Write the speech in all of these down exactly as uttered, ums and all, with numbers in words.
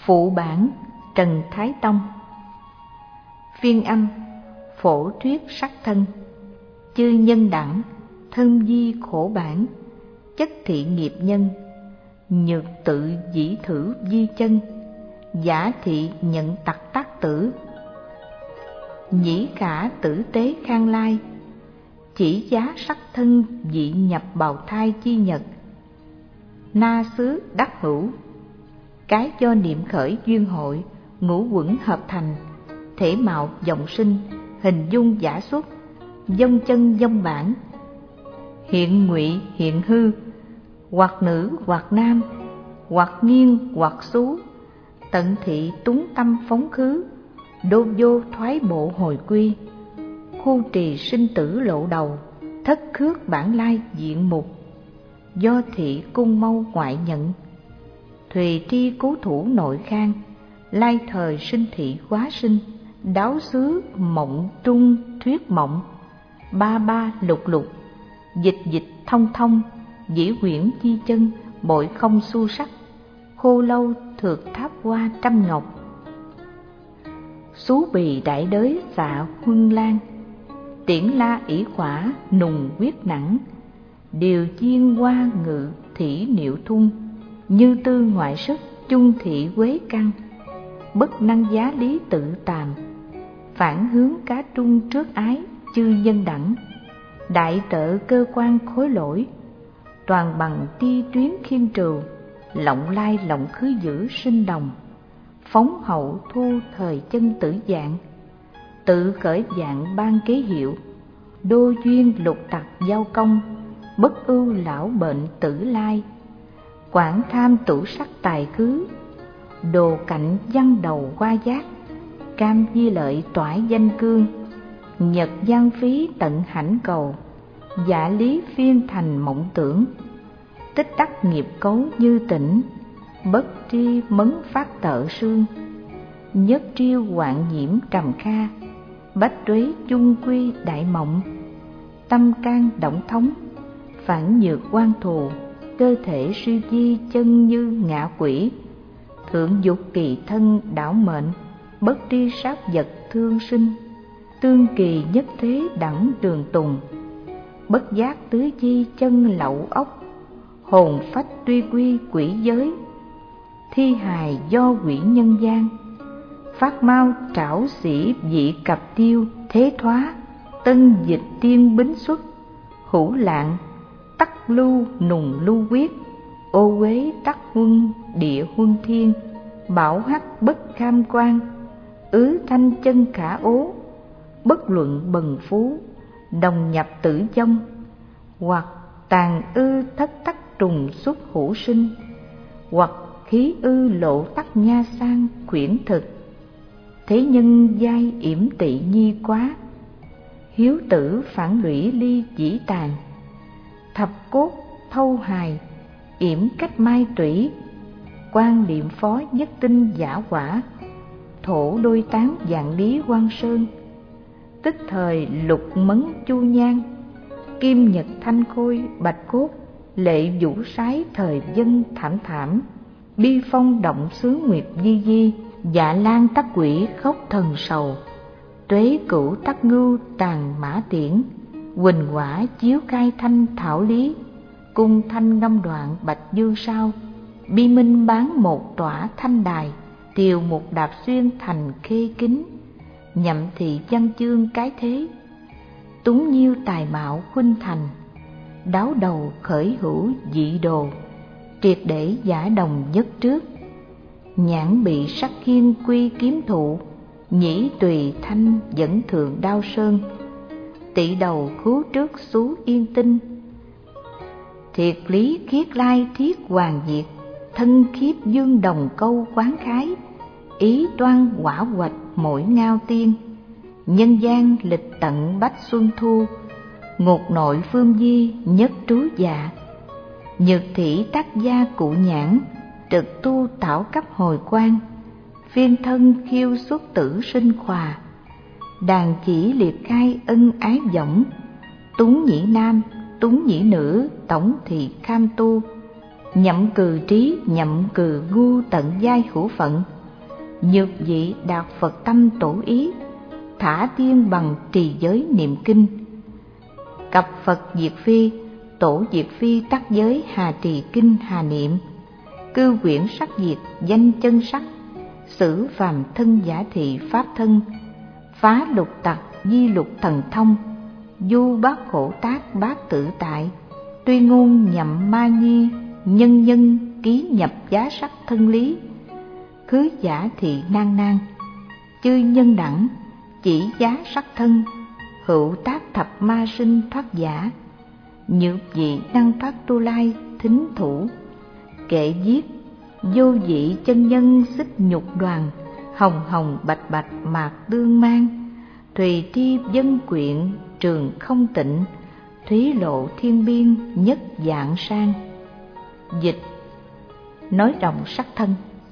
Phụ bản Trần Thái Tông. Phiên âm Phổ thuyết sắc thân. Chư nhân đẳng, thân di khổ bản, chất thị nghiệp nhân, nhược tự dĩ thử di chân, giả thị nhận tặc tác tử. Nhĩ khả tử tế khang lai, chỉ giá sắc thân dị nhập bào thai chi nhật. Na xứ đắc hữu, cái do niệm khởi duyên hội, ngũ quẩn hợp thành, thể mạo vọng sinh, hình dung giả xuất, dông chân dông bản, hiện ngụy hiện hư, hoặc nữ hoặc nam, hoặc nghiêng hoặc xú, tận thị túng tâm phóng khứ, đô vô thoái bộ hồi quy, khu trì sinh tử lộ đầu, thất khước bản lai diện mục, do thị cung mâu ngoại nhận, thùy tri cứu thủ nội khang, lai thời sinh thị quá sinh, đáo xứ mộng trung thuyết mộng, ba ba lục lục, dịch dịch thông thông, dĩ quyển chi chân, bội không su sắc, khô lâu thược tháp hoa trăm ngọc. Xú bì đại đới xạ huân lan, tiễn la ỷ khỏa nùng quyết nặng, điều chiên hoa ngự thỉ niệu thung, như tư ngoại sức chung thị quế căn, bất năng giá lý tự tàm, phản hướng cá trung trước ái chư nhân đẳng, đại tợ cơ quan khối lỗi, toàn bằng ti tuyến khiên trừu, lộng lai lộng khứ giữ sinh đồng, phóng hậu thu thời chân tử dạng, tự khởi dạng ban kế hiệu, đô duyên lục tặc giao công, bất ưu lão bệnh tử lai, quảng tham tủ sắc tài khứ, đồ cạnh văn đầu qua giác, cam di lợi toại danh cương, nhật gian phí tận hãnh cầu, giả lý phiên thành mộng tưởng, tích đắc nghiệp cấu như tỉnh, bất tri mấn phát tợ sương, nhất triêu hoạn nhiễm trầm kha, bách tuế chung quy đại mộng, tâm can động thống, phản nhược quan thù, cơ thể suy di chân như ngạ quỷ, thượng dục kỳ thân đảo mệnh, bất tri sát vật thương sinh, tương kỳ nhất thế đẳng đường tùng, bất giác tứ chi chân lậu ốc, hồn phách tuy quy quỷ giới, thi hài do quỷ nhân gian, phát mau trảo sĩ dị cặp tiêu thế thoá, tân dịch tiên bính xuất, hữu lạng tắc lưu nùng lưu quyết, ô uế tắc huân địa huân thiên, bảo hắc bất kham quan, ứ thanh chân khả ố, bất luận bần phú, đồng nhập tử vong, hoặc tàn ư thất tắc trùng xuất hữu sinh, hoặc khí ư lộ tắc nha sang khuyển thực, thế nhân giai yểm tị nhi quá, hiếu tử phản lũy ly dĩ tàn, thập cốt thâu hài yểm cách mai tủy, quan liệm phó nhất tinh giả quả, thổ đôi tán dạng lý quan sơn, tức thời lục mấn chu nhan, kim nhật thanh khôi bạch cốt, lệ vũ sái thời dân thảm thảm, bi phong động xứ nguyệt di di, dạ lan tắc quỷ khóc thần sầu, tuế cửu tắc ngưu tàn mã tiễn, huỳnh quả chiếu cai thanh thảo lý, cung thanh ngâm đoạn bạch dương sao, bi minh bán một tỏa thanh đài, tiều một đạp xuyên thành khê kính, nhậm thị văn chương cái thế, túng nhiêu tài mạo khuynh thành, đáo đầu khởi hữu dị đồ, triệt để giả đồng nhất trước, nhãn bị sắc khiên quy kiếm thụ, nhĩ tùy thanh dẫn thượng đao sơn, tỵ đầu khú trước xú yên tinh, thiệt lý khiết lai thiết hoàng diệt, thân khiếp dương đồng câu quán khái, ý toan quả hoạch mỗi ngao tiên, nhân gian lịch tận bách xuân thu, ngột nội phương di nhất trú dạ, nhược thỉ tác gia cụ nhãn, trực tu tảo cấp hồi quan, phiên thân khiêu xuất tử sinh khòa, đàn chỉ liệt khai ân ái võng, túng nhĩ nam túng nhĩ nữ tổng thị kham tu, nhậm cừ trí nhậm cừ ngu tận giai hữu phận, Nhược vị đạt Phật tâm tổ ý, thả tiên bằng trì giới niệm kinh. Cập Phật diệt phi, tổ diệt phi tắc giới hà trì kinh hà niệm. Cư quyển sắc diệt danh chân sắc, xử phàm thân giả thị pháp thân. Phá lục tặc di lục thần thông, du bát khổ tác bát tự tại. Tuy ngôn nhậm ma nhi, nhân nhân ký nhập giá sắc thân lý. Khứ giả thị nan nan, chư nhân đẳng chỉ giá sắc thân. Hữu tác thập ma sinh thoát giả, nhược vị năng thoát tu lai thính thủ. Kệ giết vô vị chân nhân xích nhục đoàn, hồng hồng bạch bạch mạc tương mang. Thùy thi dân quyện trường không tịnh, thúy lộ thiên biên nhất dạng sang. Dịch: nói rộng sắc thân.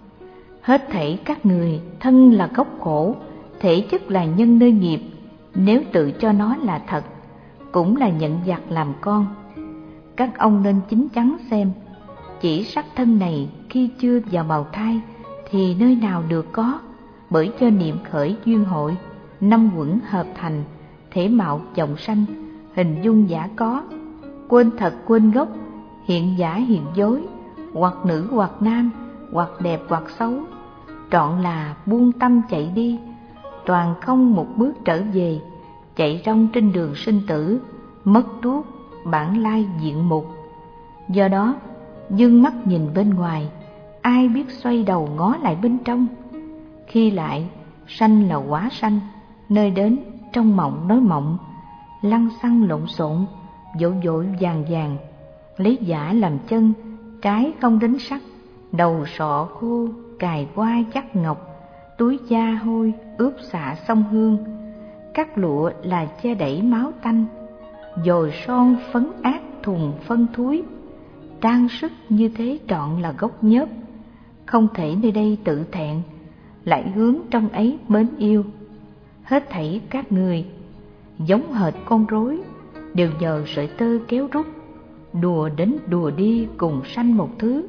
Hết thảy các người, thân là gốc khổ, thể chất là nhân nơi nghiệp. Nếu tự cho nó là thật, cũng là nhận giặc làm con. Các ông nên chín chắn xem, chỉ sắc thân này khi chưa vào bào thai thì nơi nào được có, bởi cho niệm khởi duyên hội, năm quẩn hợp thành, thể mạo chồng sanh, hình dung giả có, quên thật quên gốc, hiện giả hiện dối, hoặc nữ hoặc nam, hoặc đẹp hoặc xấu, trọn là buông tâm chạy đi, toàn không một bước trở về, chạy rong trên đường sinh tử, mất tuốt bản lai diện mục. Do đó, dương mắt nhìn bên ngoài, ai biết xoay đầu ngó lại bên trong. Khi lại, sanh là quả sanh, nơi đến trong mộng nói mộng, lăng xăng lộn xộn, vội vội vàng vàng, lấy giả làm chân, trái không đến sắc, đầu sọ khô, cài qua chắc ngọc, túi da hôi ướp xạ sông hương, cắt lụa là che đẩy máu tanh, dồi son phấn ác thùng phân thúi. Trang sức như thế trọn là gốc nhớp, không thể nơi đây tự thẹn, lại hướng trong ấy mến yêu. Hết thảy các người giống hệt con rối, đều nhờ sợi tơ kéo rút, đùa đến đùa đi cùng sanh một thứ.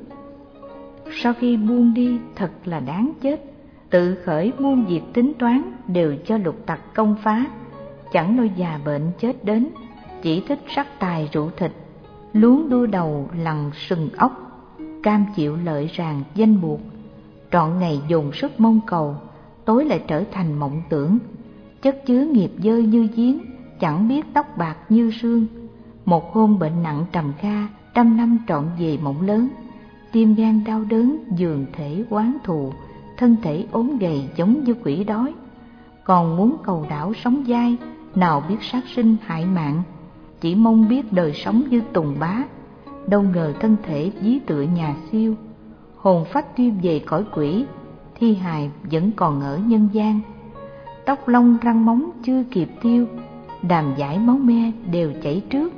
Sau khi buông đi thật là đáng chết, tự khởi muôn việc tính toán đều cho lục tặc công phá. Chẳng nơi già bệnh chết đến, chỉ thích sắc tài rượu thịt, luống đua đầu lằn sừng ốc, cam chịu lợi ràng danh buộc. Trọn ngày dồn sức mong cầu, tối lại trở thành mộng tưởng. Chất chứa nghiệp dơ như giếng, chẳng biết tóc bạc như sương. Một hôm bệnh nặng trầm kha, trăm năm trọn về mộng lớn. Tim gan đau đớn, giường thể oán thù, thân thể ốm gầy giống như quỷ đói. Còn muốn cầu đảo sống dai, nào biết sát sinh hại mạng, chỉ mong biết đời sống như tùng bá. Đâu ngờ thân thể ví tựa nhà siêu, hồn phách tuy về cõi quỷ, thi hài vẫn còn ở nhân gian. Tóc lông răng móng chưa kịp tiêu, đàm giải máu me đều chảy trước.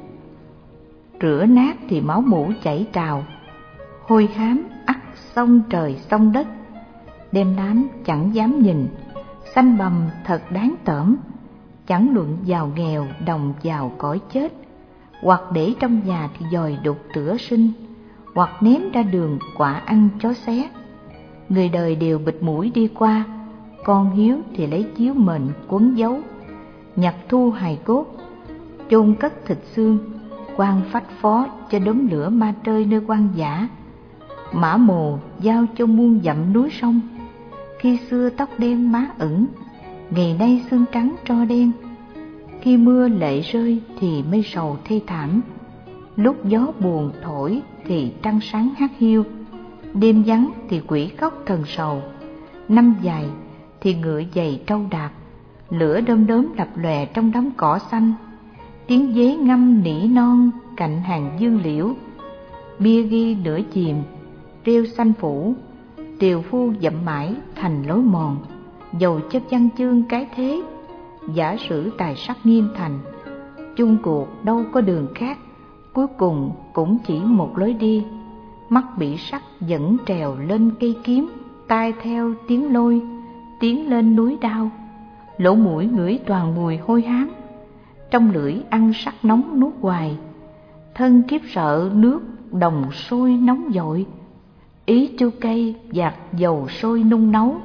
Rửa nát thì máu mủ chảy trào, hôi hám ắt sông trời sông đất. Đêm nám chẳng dám nhìn, xanh bầm thật đáng tởm. Chẳng luận giàu nghèo đồng vào cõi chết, hoặc để trong nhà thì dòi đục tửa sinh, hoặc ném ra đường quả ăn chó xé. Người đời đều bịt mũi đi qua, con hiếu thì lấy chiếu mệnh quấn dấu. Nhặt thu hài cốt, chôn cất thịt xương, quan phách phó cho đốm lửa ma trơi nơi quan dã. Mã mồ giao cho muôn dặm núi sông, khi xưa tóc đen má ửng, ngày nay xương trắng tro đen. Khi mưa lệ rơi thì mây sầu thê thảm, lúc gió buồn thổi thì trăng sáng hát hiu. Đêm vắng thì quỷ khóc thần sầu, năm dài thì ngựa giày trâu đạp. Lửa đom đóm lập lòe trong đám cỏ xanh, tiếng dế ngâm nỉ non cạnh hàng dương liễu. Bia ghi nửa chìm, rêu xanh phủ, tiều phu dậm mãi thành lối mòn. Dầu cho văn chương cái thế, giả sử tài sắc nghiêm thành. Chung cuộc đâu có đường khác, cuối cùng cũng chỉ một lối đi. Mắt bị sắc dẫn trèo lên cây kiếm, tai theo tiếng lôi, tiến lên núi đao. Lỗ mũi ngửi toàn mùi hôi hám, trong lưỡi ăn sắc nóng nuốt hoài. Thân kiếp sợ nước đồng sôi nóng dội, ý chu cây dạt dầu sôi nung nấu.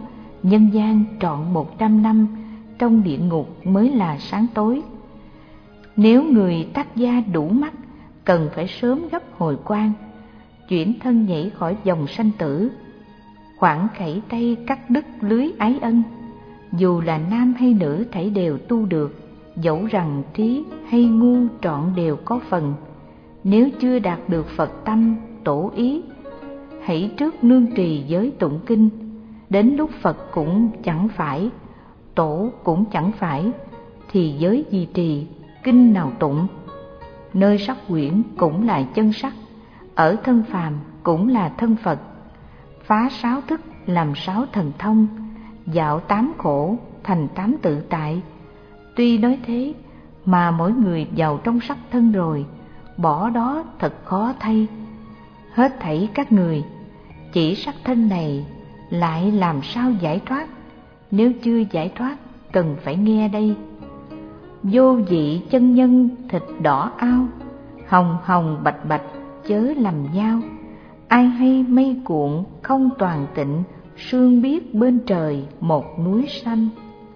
nhân gian trọn một trăm năm trong địa ngục mới là sáng tối. Nếu người tắc gia đủ mắt, cần phải sớm gấp hồi quan, chuyển thân nhảy khỏi dòng sanh tử, khoảng khẩy tay cắt đứt lưới ái ân. Dù là nam hay nữ thảy đều tu được, dẫu rằng trí hay ngu trọn đều có phần. Nếu chưa đạt được Phật tâm tổ ý, hãy trước nương trì giới tụng kinh. Đến lúc Phật cũng chẳng phải, tổ cũng chẳng phải, thì giới gì trì, kinh nào tụng. Nơi sắc quyển cũng là chân sắc, ở thân phàm cũng là thân Phật. Phá sáu thức làm sáu thần thông, dạo tám khổ thành tám tự tại. Tuy nói thế mà mỗi người vào trong sắc thân rồi, bỏ đó thật khó thay. Hết thảy các người chỉ sắc thân này lại làm sao giải thoát? Nếu chưa giải thoát cần phải nghe đây. Vô vị chân nhân thịt đỏ ao, hồng hồng bạch bạch chớ lầm nhau. Ai hay mây cuộn không toàn tịnh, sương biết bên trời một núi xanh.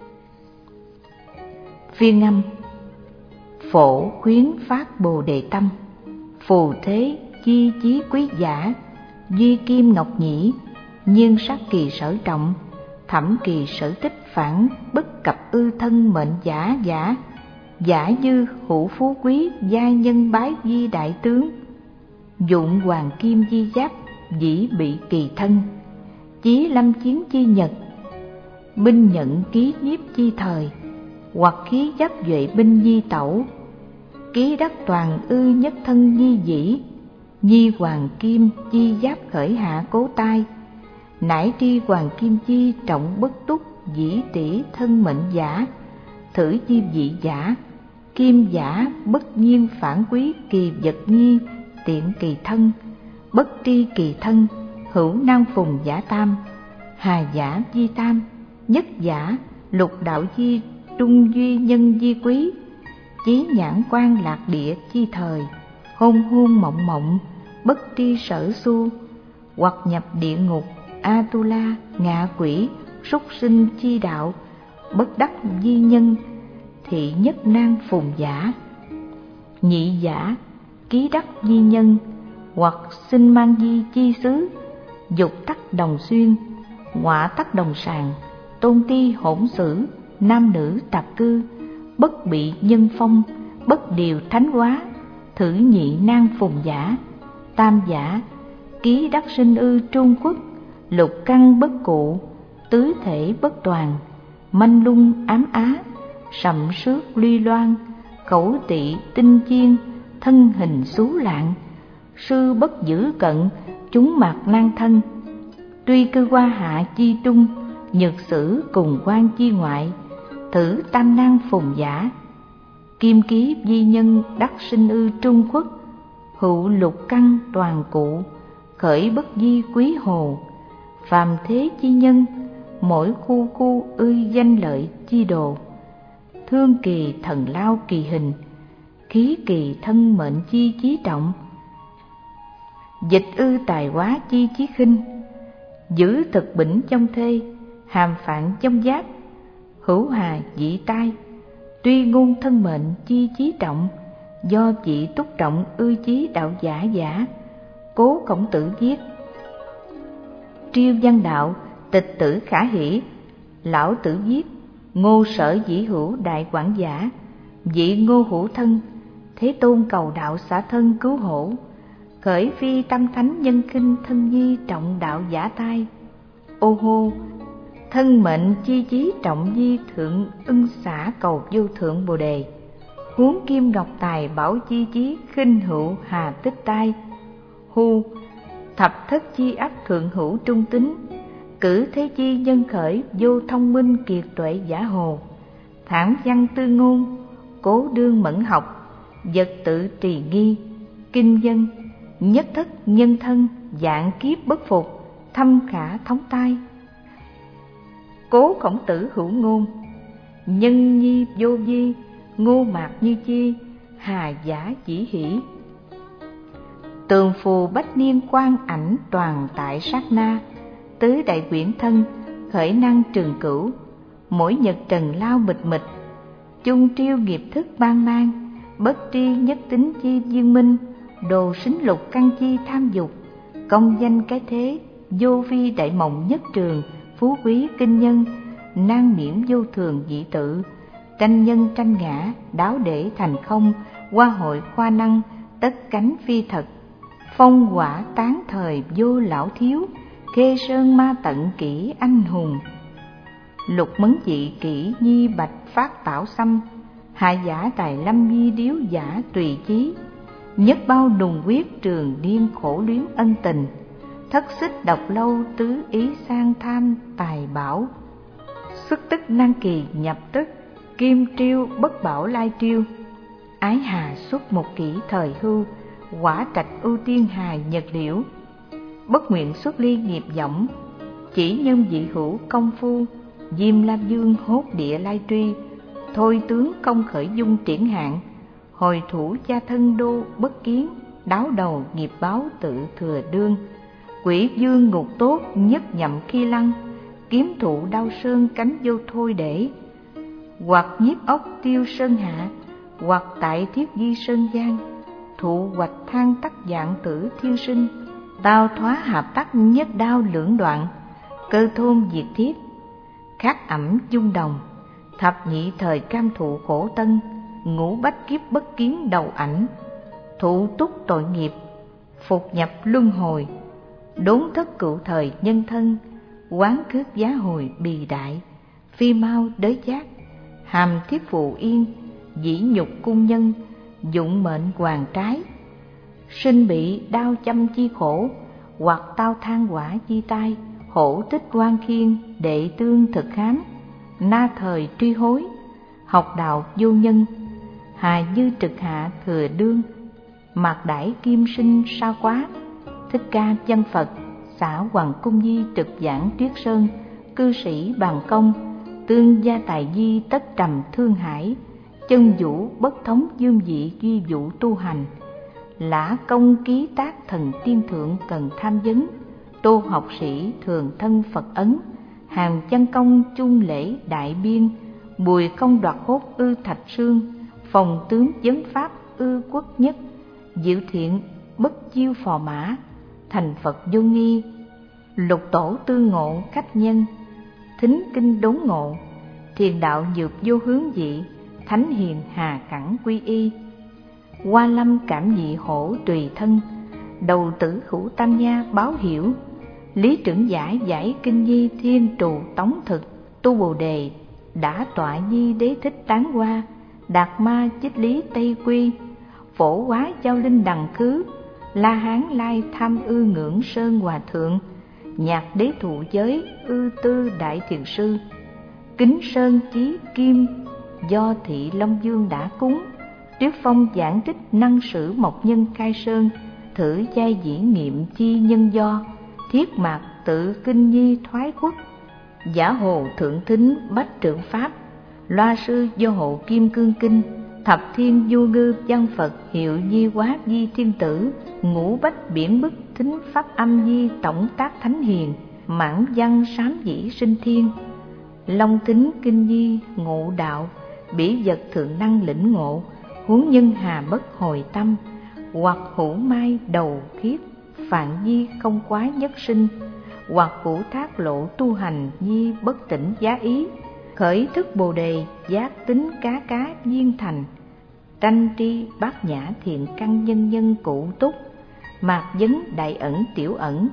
Phiên âm. Phổ khuyến phát bồ đề tâm, phù thế chi chí quý giả. Duy kim ngọc nhĩ, nhiên sắc kỳ sở trọng, thẩm kỳ sở tích phản, bất cập ư thân mệnh giả giả. Giả dư hữu phú quý, gia nhân bái di đại tướng. Dụng hoàng kim di giáp, dĩ bị kỳ thân. Chí lâm chiến chi nhật, binh nhận ký nhiếp chi thời. Hoặc khí giáp duệ binh di tẩu, ký đắc toàn ư nhất thân nhi dĩ. Nhi hoàng kim chi giáp khởi hạ cố tai, nải tri hoàng kim chi trọng bất túc, dĩ tỷ thân mệnh giả. Thử chi dị giả, kim giả bất nhiên phản quý, kỳ vật nhi tiện kỳ thân. Bất tri kỳ thân, hữu năng phùng giả tam. Hà giả di tam, nhất giả lục đạo di trung duy nhân di quý. Chí nhãn quan lạc địa chi thời, hôn hôn mộng mộng bất tri sở su. Hoặc nhập địa ngục Atula, ngạ quỷ súc sinh chi đạo. Bất đắc di nhân, thị nhất nan phùng giả. Nhị giả ký đắc di nhân, hoặc sinh mang di chi xứ. Dục tắc đồng xuyên, ngọa tắc đồng sàng, tôn ti hỗn xử, nam nữ tạp cư. Bất bị nhân phong, bất điều thánh hóa, thử nhị nan phùng giả. Tam giả ký đắc sinh ư trung khuất, lục căn bất cụ, tứ thể bất toàn. Manh lung ám á, sậm xước ly loan, khẩu tị tinh chiên, thân hình xú lạng. Sư bất giữ cận, chúng mạc nan thân. Tuy cư qua hạ chi trung, nhược sử cùng quan chi ngoại. Thử tam nan phùng giả. Kim ký di nhân đắc sinh ư trung khuất, hữu lục căn toàn cụ, khởi bất di quý hồ. Phàm thế chi nhân, mỗi khu khu ư danh lợi chi đồ. Thương kỳ thần lao kỳ hình, khí kỳ thân mệnh chi chí trọng. Dịch ư tài hóa chi chí khinh, giữ thực bỉnh trong thê, hàm phạn trong giáp. Hữu hà dĩ tai, tuy ngôn thân mệnh chi chí trọng. Do chỉ túc trọng ư chí đạo giả giả. Cố Khổng Tử viết. Triêu văn đạo tịch tử khả hỷ. Lão Tử viết. Ngô Sở dĩ hữu đại quảng giả, vị Ngô hữu thân. Thế Tôn cầu đạo xả thân cứu hổ, khởi phi tâm thánh nhân khinh thân nhi trọng đạo giả tai. Ô hô, thân mệnh chi chí trọng di thượng ưng xả cầu vô thượng bồ đề. Huống kim ngọc tài bảo chi chí khinh hữu hà tích tai. Hu, thập thất chi ấp thượng hữu trung tính, cử thế chi nhân khởi vô thông minh kiệt tuệ giả hồ. Thản văn tư ngôn, cố đương mẫn học, vật tự trì nghi. Kinh dân, nhất thất nhân thân, dạng kiếp bất phục, thâm khả thống tai. Cố Khổng Tử hữu ngôn, nhân nhi vô vi, ngô mạc như chi, hà giả chỉ hỷ. Tường phù bách niên quang ảnh toàn tại sát na, tứ đại quyển thân, khởi năng trường cửu, mỗi nhật trần lao mịt mịt, chung triêu nghiệp thức ban mang, bất tri nhất tính chi viên minh, đồ sính lục căn chi tham dục, công danh cái thế, vô vi đại mộng nhất trường, phú quý kinh nhân, nan miễn vô thường dị tự, tranh nhân tranh ngã, đáo để thành không, hoa hội khoa năng, tất cánh phi thật, phong quả tán thời vô lão thiếu, khê sơn ma tận kỹ anh hùng. Lục mấn dị kỹ nhi bạch phát tảo xâm, hạ giả tài lâm nhi điếu giả tùy chí, nhất bao nùng quyết trường điên khổ luyến ân tình, thất xích độc lâu tứ ý sang tham tài bảo, xuất tức năng kỳ nhập tức, kim triêu bất bảo lai triêu, ái hà xuất một kỷ thời hưu, quả trạch ưu tiên hà nhật liễu, bất nguyện xuất ly nghiệp võng, chỉ nhân dị hữu công phu, diêm la dương hốt địa lai truy, thôi tướng công khởi dung triển hạn, hồi thủ gia thân đô bất kiến, đáo đầu nghiệp báo tự thừa đương, quỷ dương ngục tốt nhất nhậm khi lăng, kiếm thụ đau sơn cánh vô thôi để, hoặc nhiếp ốc tiêu sơn hạ, hoặc tại thiết di sơn gian, thụ hoạch thang tắc dạng tử thiên sinh, tao thoá hạp tắc nhất đao lưỡng đoạn, cơ thôn diệt thiết, khát ẩm dung đồng, thập nhị thời cam thụ khổ tân, ngũ bách kiếp bất kiến đầu ảnh, thụ túc tội nghiệp, phục nhập luân hồi, đốn thất cựu thời nhân thân, quán cước giá hồi bì đại, phi mau đới giác, hàm thiết phụ yên, dĩ nhục cung nhân, dụng mệnh hoàng trái, sinh bị đau châm chi khổ, hoặc tao than quả chi tai, hổ tích quan khiên, đệ tương thực khám, na thời truy hối, học đạo vô nhân, hà dư trực hạ thừa đương, mạc đãi kim sinh sao quá, thích ca chân Phật, xã hoàng cung nhi trực giảng tuyết sơn, cư sĩ bàn công, tương gia tài di tất trầm thương hải, chân vũ bất thống dương dị duy vũ tu hành, lã công ký tác thần tiên thượng cần tham vấn, tô học sĩ thường thân Phật ấn, hàm chân công chung lễ đại biên, bùi công đoạt hốt ư thạch sương, phòng tướng vấn pháp ư quốc nhất, diệu thiện bất chiêu phò mã, thành Phật vô nghi, lục tổ tư ngộ khách nhân, thính kinh đốn ngộ, thiền đạo dược vô hướng dị, thánh hiền hà cẳng quy y, hoa lâm cảm dị hổ tùy thân, đầu tử hữu tam nha báo hiểu, lý trưởng giải giải kinh nhi thiên trù tống thực, tu bồ đề đã tọa nhi đế thích tán hoa, đạt ma chích lý tây quy, phổ hóa giao linh đằng khứ, la hán lai tham ư ngưỡng sơn hòa thượng, nhạc đế thụ giới ư tư đại thiền sư, kính sơn chí kim do thị long dương đã cúng, trước phong giảng trích năng sử mộc nhân khai sơn, thử giai dĩ nghiệm chi nhân do, thiết mạc tự kinh nhi thoái quốc, giả hồ thượng thính bách trượng pháp, loa sư do hộ kim cương kinh, thập thiên du ngư văn Phật hiệu nhi quá di thiên tử, ngũ bách biển bức thính pháp âm di tổng tác thánh hiền, mãn văn sám dĩ sinh thiên, long thính kinh nhi ngộ đạo, bỉ vật thượng năng lĩnh ngộ, huống nhân hà bất hồi tâm, hoặc hữu mai đầu kiếp phạn di không quái nhất sinh, hoặc hữu thác lộ tu hành nhi bất tỉnh giá ý, khởi thức bồ đề giác tính cá cá viên thành, tranh tri bát nhã thiện căn nhân nhân cụ túc, mạc vấn đại ẩn tiểu ẩn,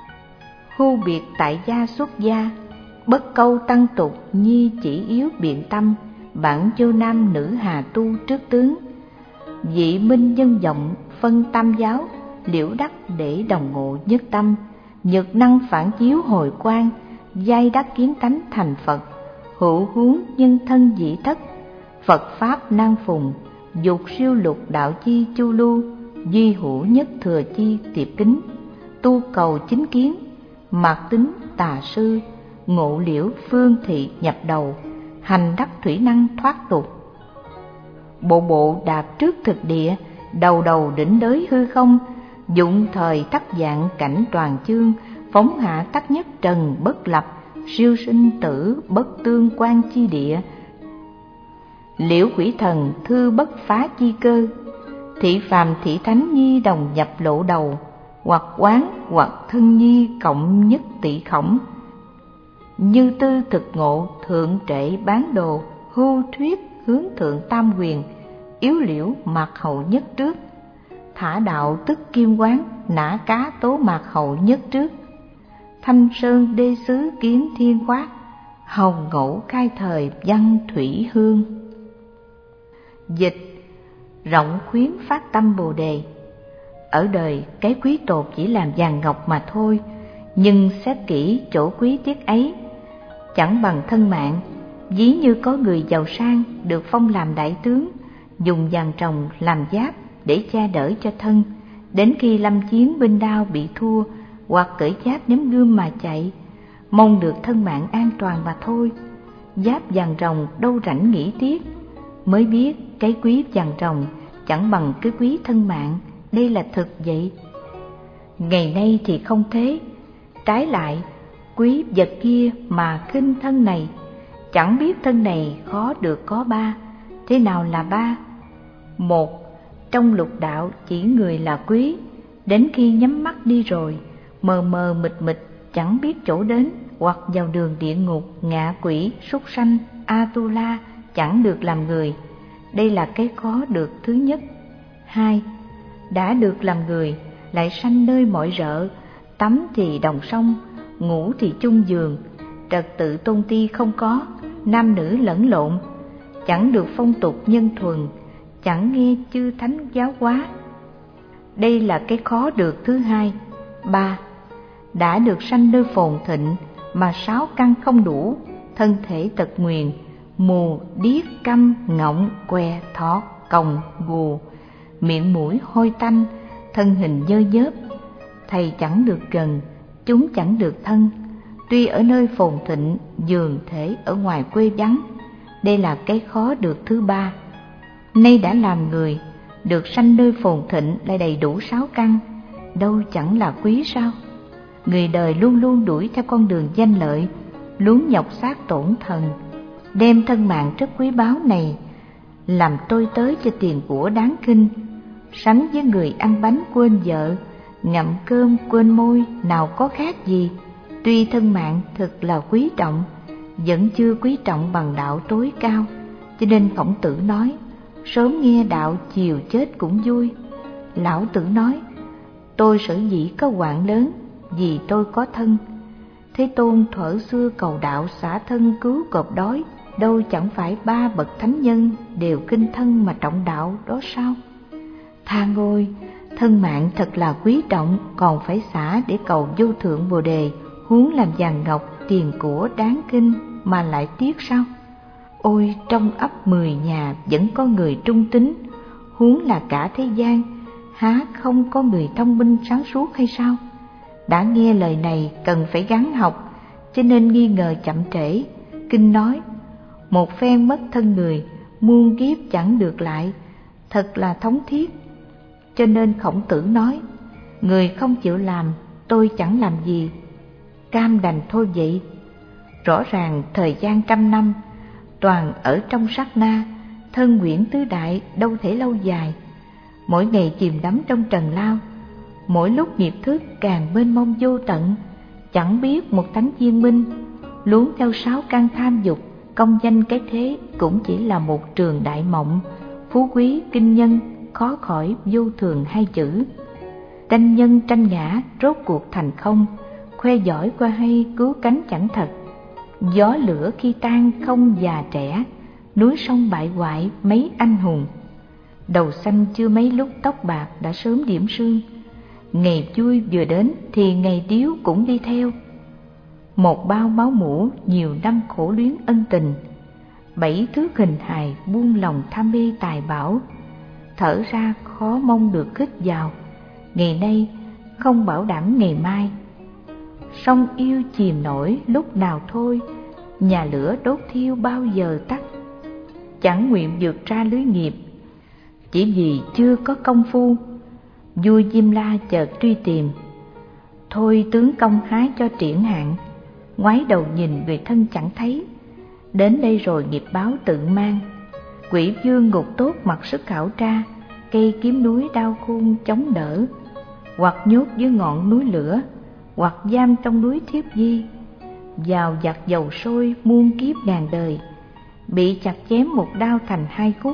hưu biệt tại gia xuất gia, bất câu tăng tục nhi chỉ yếu biện tâm, bản vô nam nữ hà tu trước tướng, dị minh nhân vọng phân tam giáo, liễu đắc để đồng ngộ nhất tâm, nhược năng phản chiếu hồi quang, giai đắc kiến tánh thành Phật, hữu huống nhân thân dị thất, Phật pháp nan phùng, dục siêu lục đạo chi chu lưu, duy hữu nhất thừa chi tiệp kính, tu cầu chính kiến, mạc tính tà sư, ngộ liễu phương thị nhập đầu, hành đắc thủy năng thoát tục, bộ bộ đạp trước thực địa, đầu đầu đỉnh đới hư không, dụng thời tắc dạng cảnh toàn chương, phóng hạ tắc nhất trần bất lập, siêu sinh tử bất tương quan chi địa. Liễu quỷ thần thư bất phá chi cơ, thị phàm thị thánh nhi đồng nhập lộ đầu, hoặc quán hoặc thân nhi cộng nhất tỷ khổng. Như tư thực ngộ thượng trệ bán đồ, hưu thuyết hướng thượng tam quyền, yếu liễu mạc hậu nhất trước. Thả đạo tức kim quán, nã cá tố mạc hậu nhất trước. Thanh sơn đê xứ kiến thiên khoát, hồng ngẫu khai thời văn thủy hương. Dịch: rộng khuyến phát tâm Bồ đề. Ở đời cái quý tột chỉ làm vàng ngọc mà thôi, nhưng xét kỹ chỗ quý tiếc ấy chẳng bằng thân mạng. Ví như có người giàu sang được phong làm đại tướng, dùng vàng ròng làm giáp để che đỡ cho thân, đến khi lâm chiến binh đao bị thua hoặc cởi giáp ném gươm mà chạy, mong được thân mạng an toàn mà thôi. Giáp vàng ròng đâu rảnh nghĩ tiếc, mới biết cái quý vàng ròng chẳng bằng cái quý thân mạng. Đây là thực vậy. Ngày nay thì không thế, trái lại quý vật kia mà khinh thân này. Chẳng biết thân này khó được có ba. Thế nào là ba? Một, trong lục đạo chỉ người là quý, đến khi nhắm mắt đi rồi, mờ mờ mịt mịt chẳng biết chỗ đến, hoặc vào đường địa ngục, ngạ quỷ, súc sanh, Atula, chẳng được làm người. Đây là cái khó được thứ nhất. Hai, đã được làm người lại sanh nơi mọi rợ, tắm thì đồng sông, ngủ thì chung giường, trật tự tôn ti không có, nam nữ lẫn lộn, chẳng được phong tục nhân thuần, chẳng nghe chư thánh giáo hóa. Đây là cái khó được thứ hai. Ba, đã được sanh nơi phồn thịnh mà sáu căn không đủ, thân thể tật nguyền, mù, điếc, câm, ngọng, què, thọ, còng, gù, miệng mũi hôi tanh, thân hình nhơ nhớp. Thầy chẳng được gần, chúng chẳng được thân, tuy ở nơi phồn thịnh, dường thể ở ngoài quê vắng. Đây là cái khó được thứ ba. Nay đã làm người, được sanh nơi phồn thịnh lại đầy đủ sáu căn, đâu chẳng là quý sao? Người đời luôn luôn đuổi theo con đường danh lợi, luống nhọc xác tổn thần, đem thân mạng rất quý báu này làm tôi tới cho tiền của đáng khinh. Sánh với người ăn bánh quên vợ, ngậm cơm quên môi, nào có khác gì. Tuy thân mạng thực là quý trọng, vẫn chưa quý trọng bằng đạo tối cao. Cho nên Khổng Tử nói, sớm nghe đạo chiều chết cũng vui. Lão Tử nói, tôi sở dĩ có hoạn lớn, vì tôi có thân. Thế Tôn thuở xưa cầu đạo xả thân cứu cọp đói, đâu chẳng phải ba bậc thánh nhân đều kinh thân mà trọng đạo đó sao? Tha ôi, thân mạng thật là quý trọng, còn phải xả để cầu vô thượng Bồ đề, huống làm vàng ngọc tiền của đáng kinh mà lại tiếc sao? Ôi, trong ấp mười nhà vẫn có người trung tín, huống là cả thế gian, há không có người thông minh sáng suốt hay sao? Đã nghe lời này cần phải gắng học, cho nên nghi ngờ chậm trễ. Kinh nói, một phen mất thân người, muôn kiếp chẳng được lại, thật là thống thiết. Cho nên Khổng Tử nói, người không chịu làm, tôi chẳng làm gì, cam đành thôi vậy. Rõ ràng thời gian trăm năm, toàn ở trong sát na, thân nguyện tứ đại đâu thể lâu dài. Mỗi ngày chìm đắm trong trần lao, mỗi lúc nghiệp thức càng mênh mông vô tận, chẳng biết một tánh viên minh, luống theo sáu căn tham dục, công danh cái thế cũng chỉ là một trường đại mộng, phú quý kinh nhân khó khỏi vô thường hai chữ. Tranh nhân tranh ngã rốt cuộc thành không, khoe giỏi qua hay cứu cánh chẳng thật. Gió lửa khi tan không già trẻ, núi sông bại hoại mấy anh hùng. Đầu xanh chưa mấy lúc tóc bạc đã sớm điểm sương, ngày vui vừa đến thì ngày điếu cũng đi theo. Một bao máu mủ nhiều năm khổ luyến ân tình, bảy thứ hình hài buông lòng tham mê tài bảo, thở ra khó mong được khích vào. Ngày nay không bảo đảm ngày mai, sông yêu chìm nổi lúc nào thôi, nhà lửa đốt thiêu bao giờ tắt. Chẳng nguyện vượt ra lưới nghiệp, chỉ vì chưa có công phu, vua Diêm La chợt truy tìm. Thôi tướng công hái cho triển hạn, ngoái đầu nhìn người thân chẳng thấy. Đến đây rồi nghiệp báo tự mang. Quỷ vương ngục tốt mặc sức khảo tra, cây kiếm núi đao khôn chống đỡ. Hoặc nhốt dưới ngọn núi lửa, hoặc giam trong núi Thiếp Di. Vào giặt dầu sôi muôn kiếp ngàn đời, bị chặt chém một đao thành hai khúc.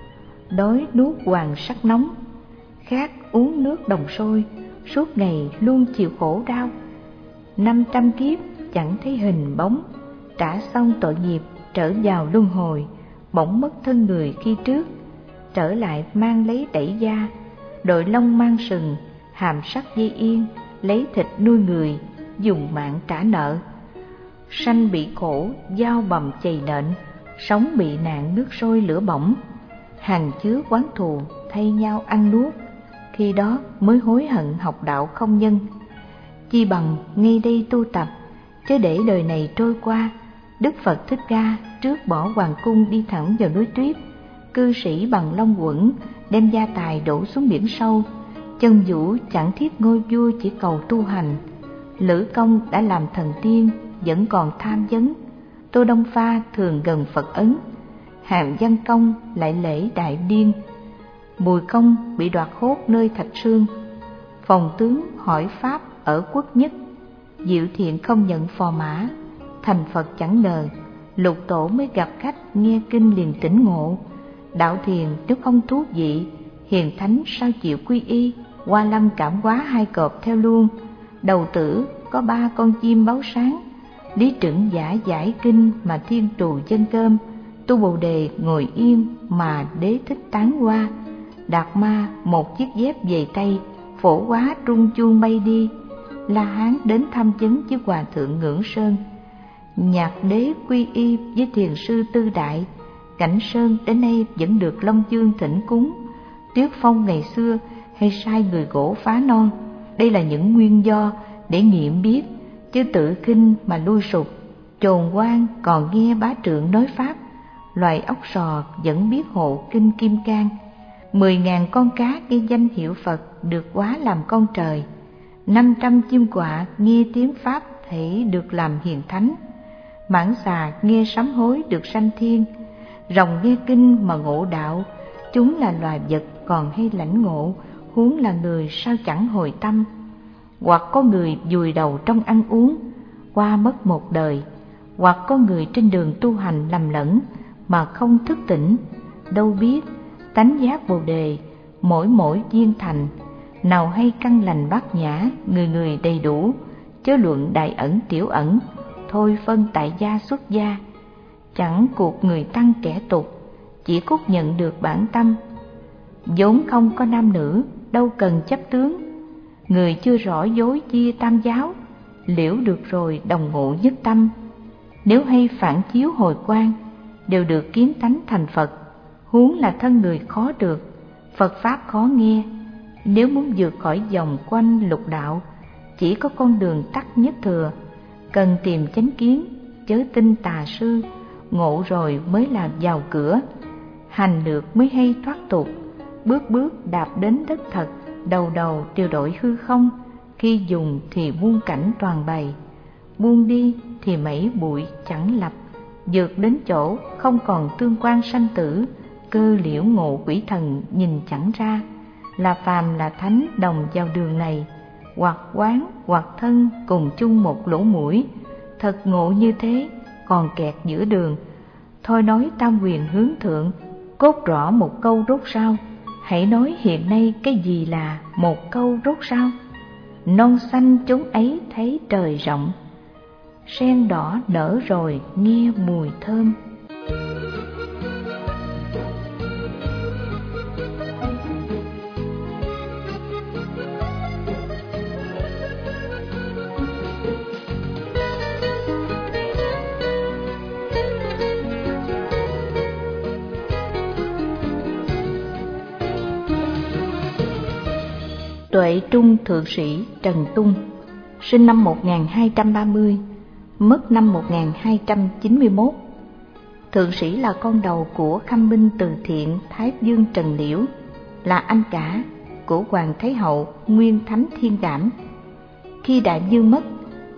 Đói nuốt hoàng sắc nóng, khát uống nước đồng sôi, suốt ngày luôn chịu khổ đau. Năm trăm kiếp chẳng thấy hình bóng, trả xong tội nghiệp trở vào luân hồi. Bỗng mất thân người khi trước, trở lại mang lấy đẩy da. Đội lông mang sừng, hàm sắc dây yên, lấy thịt nuôi người, dùng mạng trả nợ. Sanh bị khổ, dao bầm chày nện, sống bị nạn nước sôi lửa bỏng. Hàn chứa oán thù, thay nhau ăn nuốt, khi đó mới hối hận học đạo không nhân. Chi bằng ngay đây tu tập, chứ để đời này trôi qua. Đức Phật Thích Ca trước bỏ hoàng cung đi thẳng vào núi tuyết. Cư sĩ bằng long quẩn, đem gia tài đổ xuống biển sâu. Chân Vũ chẳng thiết ngôi vua, chỉ cầu tu hành. Lữ Công đã làm thần tiên, vẫn còn tham vấn. Tô Đông Pha thường gần Phật ấn, Hàm Văn Công lại lễ Đại Niên. Bùi Công bị đoạt hốt nơi Thạch Sương. Phòng tướng hỏi pháp ở Quốc Nhất. Diệu Thiện không nhận phò mã, thành Phật chẳng ngờ. Lục Tổ mới gặp khách, nghe kinh liền tỉnh ngộ. Đạo thiền nếu không thú vị, hiền thánh sao chịu quy y. Hoa Lâm cảm hóa hai cọp theo luôn. Đầu tử có ba con chim báo sáng. Lý trưởng giả giải kinh mà thiên trù dân cơm. Tu Bồ Đề ngồi yên mà Đế Thích tán hoa. Đạt Ma một chiếc dép về tay, phổ hóa trung chuông bay đi. La Hán đến thăm vấn với Hòa Thượng Ngưỡng Sơn. Nhạc Đế quy y với thiền sư Tư Đại. Cảnh Sơn đến nay vẫn được Long Dương thỉnh cúng. Tuyết Phong ngày xưa hay sai người gỗ phá non. Đây là những nguyên do để nghiệm biết, chứ tự khinh mà lui sụp. Chồn Quan còn nghe bá trượng nói pháp, loài ốc sò vẫn biết hộ kinh Kim Cang. Mười ngàn con cá nghe danh hiệu Phật được hóa làm con trời. Năm trăm chim quạ nghe tiếng pháp thể được làm hiền thánh. Mãng xà nghe sám hối được sanh thiên. Rồng nghe kinh mà ngộ đạo. Chúng là loài vật còn hay lãnh ngộ, huống là người sao chẳng hồi tâm. Hoặc có người vùi đầu trong ăn uống, qua mất một đời. Hoặc có người trên đường tu hành lầm lẫn mà không thức tỉnh. Đâu biết tánh giác Bồ Đề mỗi mỗi viên thành. Nào hay căn lành bát nhã, người người đầy đủ. Chớ luận đại ẩn tiểu ẩn, thôi phân tại gia xuất gia. Chẳng cuộc người tăng kẻ tục, chỉ cốt nhận được bản tâm. vốn không có nam nữ, đâu cần chấp tướng. Người chưa rõ dối chia tam giáo, liễu được rồi đồng ngộ nhất tâm. Nếu hay phản chiếu hồi quang, đều được kiến tánh thành Phật. Huống là thân người khó được, Phật Pháp khó nghe. Nếu muốn vượt khỏi vòng quanh lục đạo, chỉ có con đường tắt nhất thừa. Cần tìm chánh kiến, chớ tin tà sư. Ngộ rồi mới là vào cửa, hành được mới hay thoát tục. Bước bước đạp đến đất thật, đầu đầu điều đổi hư không. Khi dùng thì muôn cảnh toàn bày, buông đi thì mấy bụi chẳng lập. Vượt đến chỗ không còn tương quan sanh tử, cơ liễu ngộ quỷ thần nhìn chẳng ra. Là phàm là thánh đồng vào đường này, hoặc quán hoặc thân cùng chung một lỗ mũi. Thật ngộ như thế còn kẹt giữa đường. Thôi nói tam quyền hướng thượng, cốt rõ một câu rốt rau. Hãy nói hiện nay cái gì là một câu rốt rau. Non xanh chốn ấy thấy trời rộng, sen đỏ nở rồi nghe mùi thơm. Tuệ Trung Thượng sĩ Trần Tung, sinh năm một nghìn hai trăm ba mươi, mất năm một nghìn hai trăm chín mươi mốt. Thượng sĩ là con đầu của Khâm binh từ thiện Thái Dương Trần Liễu, là anh cả của Hoàng Thái Hậu Nguyên Thánh Thiên Đảm. Khi Đại Dương mất,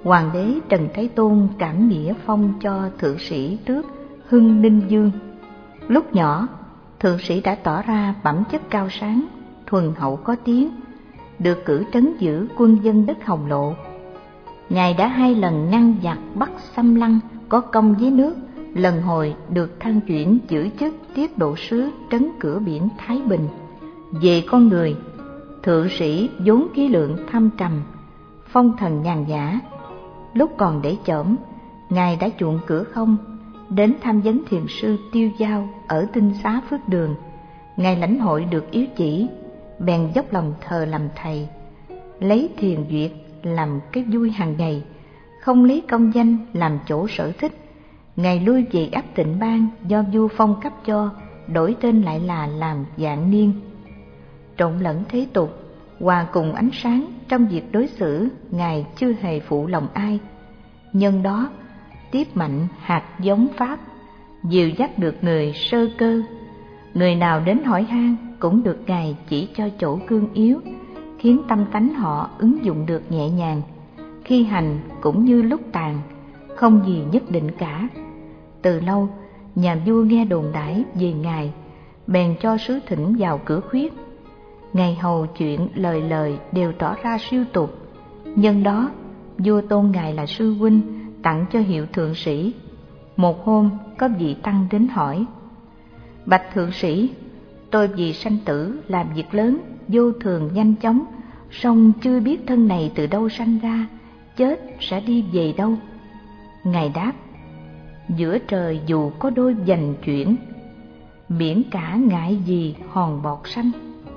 Hoàng đế Trần Thái Tôn cảm nghĩa phong cho thượng sĩ tước Hưng Ninh Dương. Lúc nhỏ, thượng sĩ đã tỏ ra phẩm chất cao sáng, thuần hậu có tiếng, được cử trấn giữ quân dân đất Hồng Lộ. Ngài đã hai lần ngăn giặc bắt xâm lăng, có công với nước, lần hồi được thăng chuyển giữ chức tiết độ sứ trấn cửa biển Thái Bình. Về con người, thượng sĩ vốn khí lượng thâm trầm, phong thần nhàn nhã. Lúc còn để chỏm, Ngài đã chuộng cửa không, đến tham vấn thiền sư Tiêu Dao ở Tinh Xá Phước Đường. Ngài lãnh hội được yếu chỉ, bèn dốc lòng thờ làm thầy, lấy thiền duyệt làm cái vui hàng ngày, không lấy công danh làm chỗ sở thích. Ngài lui về ấp Tịnh Bang do vua phong cấp cho, đổi tên lại là làm Vạn Niên. Trộn lẫn thế tục, hòa cùng ánh sáng trong việc đối xử, Ngài chưa hề phụ lòng ai. Nhân đó, tiếp mạnh hạt giống Pháp, dìu dắt được người sơ cơ. Người nào đến hỏi han cũng được Ngài chỉ cho chỗ cương yếu, khiến tâm tánh họ ứng dụng được nhẹ nhàng. Khi hành cũng như lúc tàn, không gì nhất định cả. Từ lâu, nhà vua nghe đồn đãi về Ngài, bèn cho sứ thỉnh vào cửa khuyết. Ngài hầu chuyện lời lời đều tỏ ra siêu tục. Nhân đó, vua tôn Ngài là sư huynh, tặng cho hiệu thượng sĩ. Một hôm, có vị tăng đến hỏi: Bạch thượng sĩ, tôi vì sanh tử làm việc lớn, vô thường nhanh chóng, song chưa biết thân này từ đâu sanh ra, chết sẽ đi về đâu? Ngài đáp: giữa trời dù có đôi vành chuyển, biển cả ngại gì hòn bọt xanh.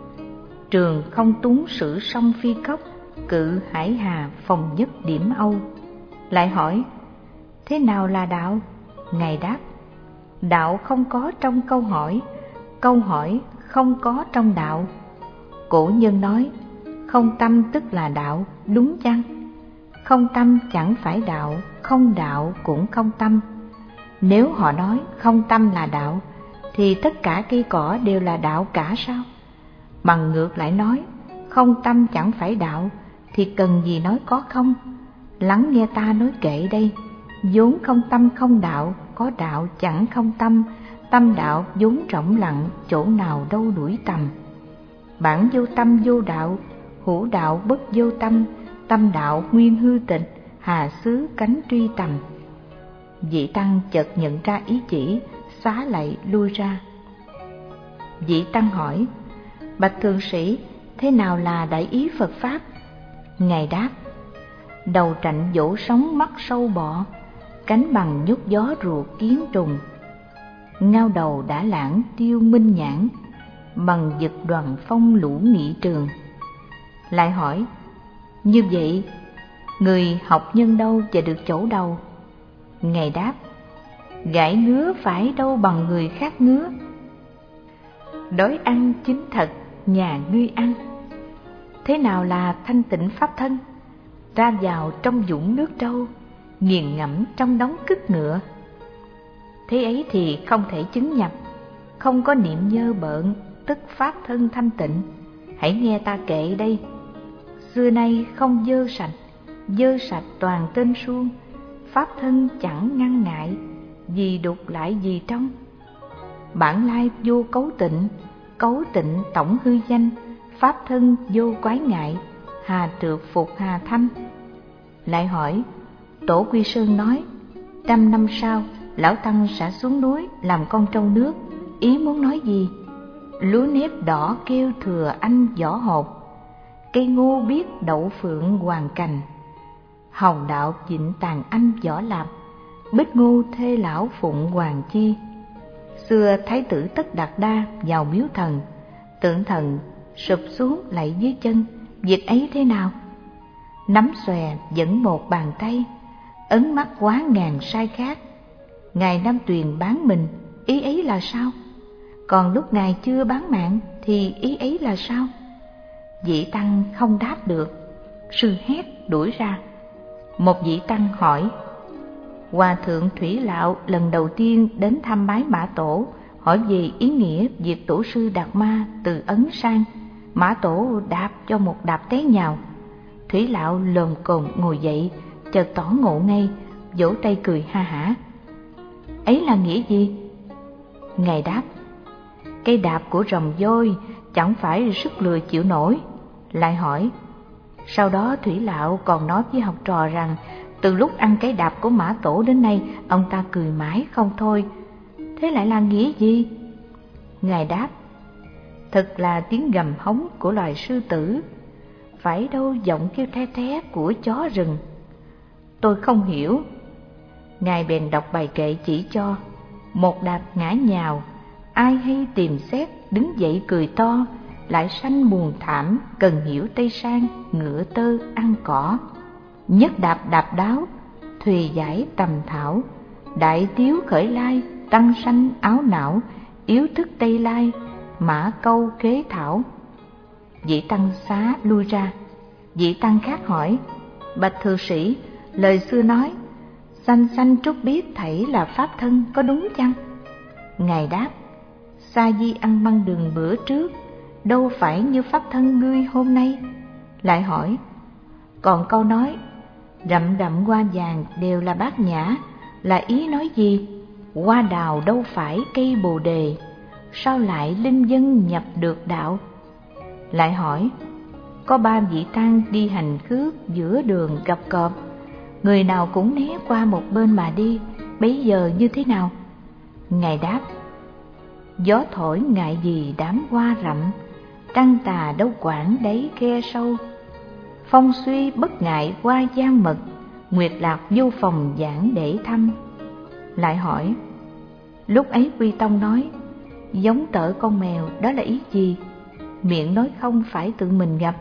Trường không túng sử sông phi cốc, cự hải hà phòng nhất điểm âu. Lại hỏi: thế nào là đạo? Ngài đáp: đạo không có trong câu hỏi, câu hỏi không có trong đạo. Cổ nhân nói: không tâm tức là đạo, đúng chăng? Không tâm chẳng phải đạo, không đạo cũng không tâm. Nếu họ nói không tâm là đạo, thì tất cả cây cỏ đều là đạo cả sao? Bằng ngược lại nói không tâm chẳng phải đạo, thì cần gì nói có không? Lắng nghe ta nói kệ đây. Vốn không tâm không đạo, có đạo chẳng không tâm. Tâm đạo vốn rỗng lặng, chỗ nào đâu đuổi tầm. Bản vô tâm vô đạo, hữu đạo bất vô tâm. Tâm đạo nguyên hư tịch, hà xứ cánh truy tầm. Vị tăng chợt nhận ra ý chỉ, xá lạy lui ra. Vị tăng hỏi: bạch thượng sĩ, thế nào là đại ý Phật Pháp? Ngài đáp: đầu trạnh vỗ sóng mắt sâu bọ, cánh bằng nhút gió ruột kiến trùng. Ngao đầu đã lãng tiêu minh nhãn, bằng giật đoàn phong lũ nghị trường. Lại hỏi: như vậy, người học nhân đâu và được chỗ đầu? Ngài đáp: gãi ngứa phải đâu bằng người khác ngứa. Đói ăn chính thật, nhà ngươi ăn. Thế nào là thanh tịnh pháp thân? Ra vào trong vũng nước trâu, nghiền ngẫm trong đống cứt ngựa. Thế ấy thì không thể chứng nhập. Không có niệm nhơ bợn, tức pháp thân thanh tịnh. Hãy nghe ta kệ đây. Xưa nay không dơ sạch, dơ sạch toàn tên suông. Pháp thân chẳng ngăn ngại, gì đục lại gì trong. Bản lai vô cấu tịnh, cấu tịnh tổng hư danh. Pháp thân vô quái ngại, hà trượt phục hà thâm. Lại hỏi: Tổ Quy Sơn nói trăm năm sau lão tăng sẽ xuống núi làm con trâu nước, ý muốn nói gì? Lúa nếp đỏ kêu thừa anh vỏ hột, cây ngô biết đậu phượng hoàng cành. Hồng đạo vịnh tàn anh võ lạp, bích ngô thê lão phụng hoàng chi. Xưa thái tử Tất Đạt Đa vào miếu thần, tượng thần sụp xuống lạy dưới chân. Việc ấy thế nào? Nắm xòe dẫn một bàn tay, ấn mắt quá ngàn sai khác. Ngài Nam Tuyền bán mình, ý ấy là sao? Còn lúc Ngài chưa bán mạng thì ý ấy là sao? Vị tăng không đáp được, sư hét đuổi ra. Một vị tăng hỏi: Hòa thượng Thủy Lạo lần đầu tiên đến thăm bái Mã Tổ, hỏi về ý nghĩa việc tổ sư Đạt Ma từ Ấn sang. Mã Tổ đạp cho một đạp té nhào. Thủy Lạo lồm cồm ngồi dậy, chợt tỏ ngộ ngay, vỗ tay cười ha hả. Ấy là nghĩa gì? Ngài đáp, cây đạp của rồng voi chẳng phải sức lười chịu nổi. Lại hỏi, sau đó Thủy Lão còn nói với học trò rằng từ lúc ăn cái đạp của Mã Tổ đến nay, ông ta cười mãi không thôi. Thế lại là nghĩa gì? Ngài đáp, thật là tiếng gầm hống của loài sư tử, phải đâu giọng kêu the thé của chó rừng. Tôi không hiểu. Ngài bèn đọc bài kệ chỉ cho, một đạp ngã nhào, ai hay tìm xét, đứng dậy cười to, lại sanh buồn thảm, cần hiểu tây sang, ngựa tơ ăn cỏ. Nhất đạp đạp đáo, thùy giải tầm thảo, đại tiếu khởi lai, tăng sanh áo não, yếu thức tây lai, mã câu khế thảo. Vị tăng xá lui ra. Vị tăng khác hỏi, bạch thư sĩ, lời xưa nói sanh sanh trúc biết thảy là pháp thân, có đúng chăng? Ngài đáp, sa di ăn măng đường bữa trước, đâu phải như pháp thân ngươi hôm nay. Lại hỏi, còn câu nói rậm rậm hoa vàng đều là bát nhã là ý nói gì? Hoa đào đâu phải cây bồ đề, sao lại linh dân nhập được đạo? Lại hỏi, có ba vị tăng đi hành khước, giữa đường gặp cọp, người nào cũng né qua một bên mà đi, bấy giờ như thế nào? Ngài đáp, gió thổi ngại gì đám hoa rậm, trăng tà đâu quản đấy khe sâu, phong suy bất ngại hoa gian mật, nguyệt lạc vô phòng giảng để thăm. Lại hỏi, lúc ấy Quy Tông nói giống tợ con mèo đó là ý gì? Miệng nói không phải tự mình gặp.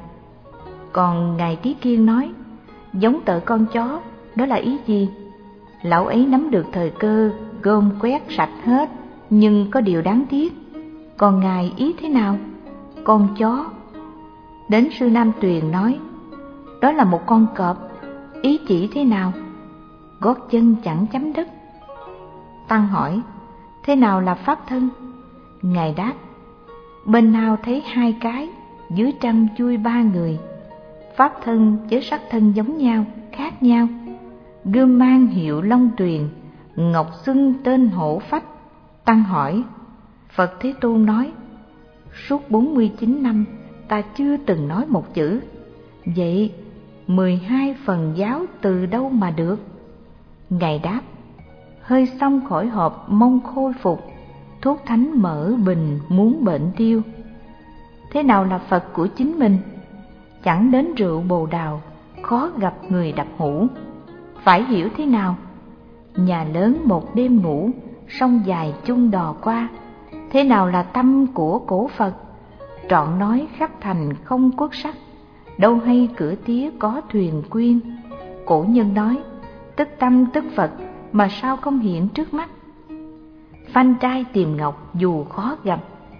Còn ngài Trí Kiên nói giống tợ con chó đó là ý gì? Lão ấy nắm được thời cơ, gom quét sạch hết, nhưng có điều đáng tiếc. Còn ngài ý thế nào? Con chó. Đến sư Nam Tuyền nói đó là một con cọp, ý chỉ thế nào? Gót chân chẳng chấm đất. Tăng hỏi, thế nào là pháp thân? Ngài đáp, bên nào thấy hai cái, dưới trăng chui ba người. Pháp thân với sắc thân giống nhau, khác nhau. Gươm mang hiệu Long Tuyền, ngọc xưng tên Hổ Phách. Tăng hỏi, Phật Thế Tôn nói, suốt bốn mươi chín năm ta chưa từng nói một chữ. Vậy mười hai phần giáo từ đâu mà được? Ngài đáp, hơi xong khỏi hộp mong khôi phục, thuốc thánh mở bình muốn bệnh tiêu. Thế nào là Phật của chính mình? Chẳng đến rượu bồ đào, khó gặp người đập hũ. Phải hiểu thế nào? Nhà lớn một đêm ngủ, sông dài chung đò qua. Thế nào là tâm của cổ Phật? Trọn nói khắp thành không quốc sắc, đâu hay cửa tía có thuyền quyên. Cổ nhân nói, tức tâm tức Phật, mà sao không hiện trước mắt? Phanh trai tìm ngọc dù khó gặp,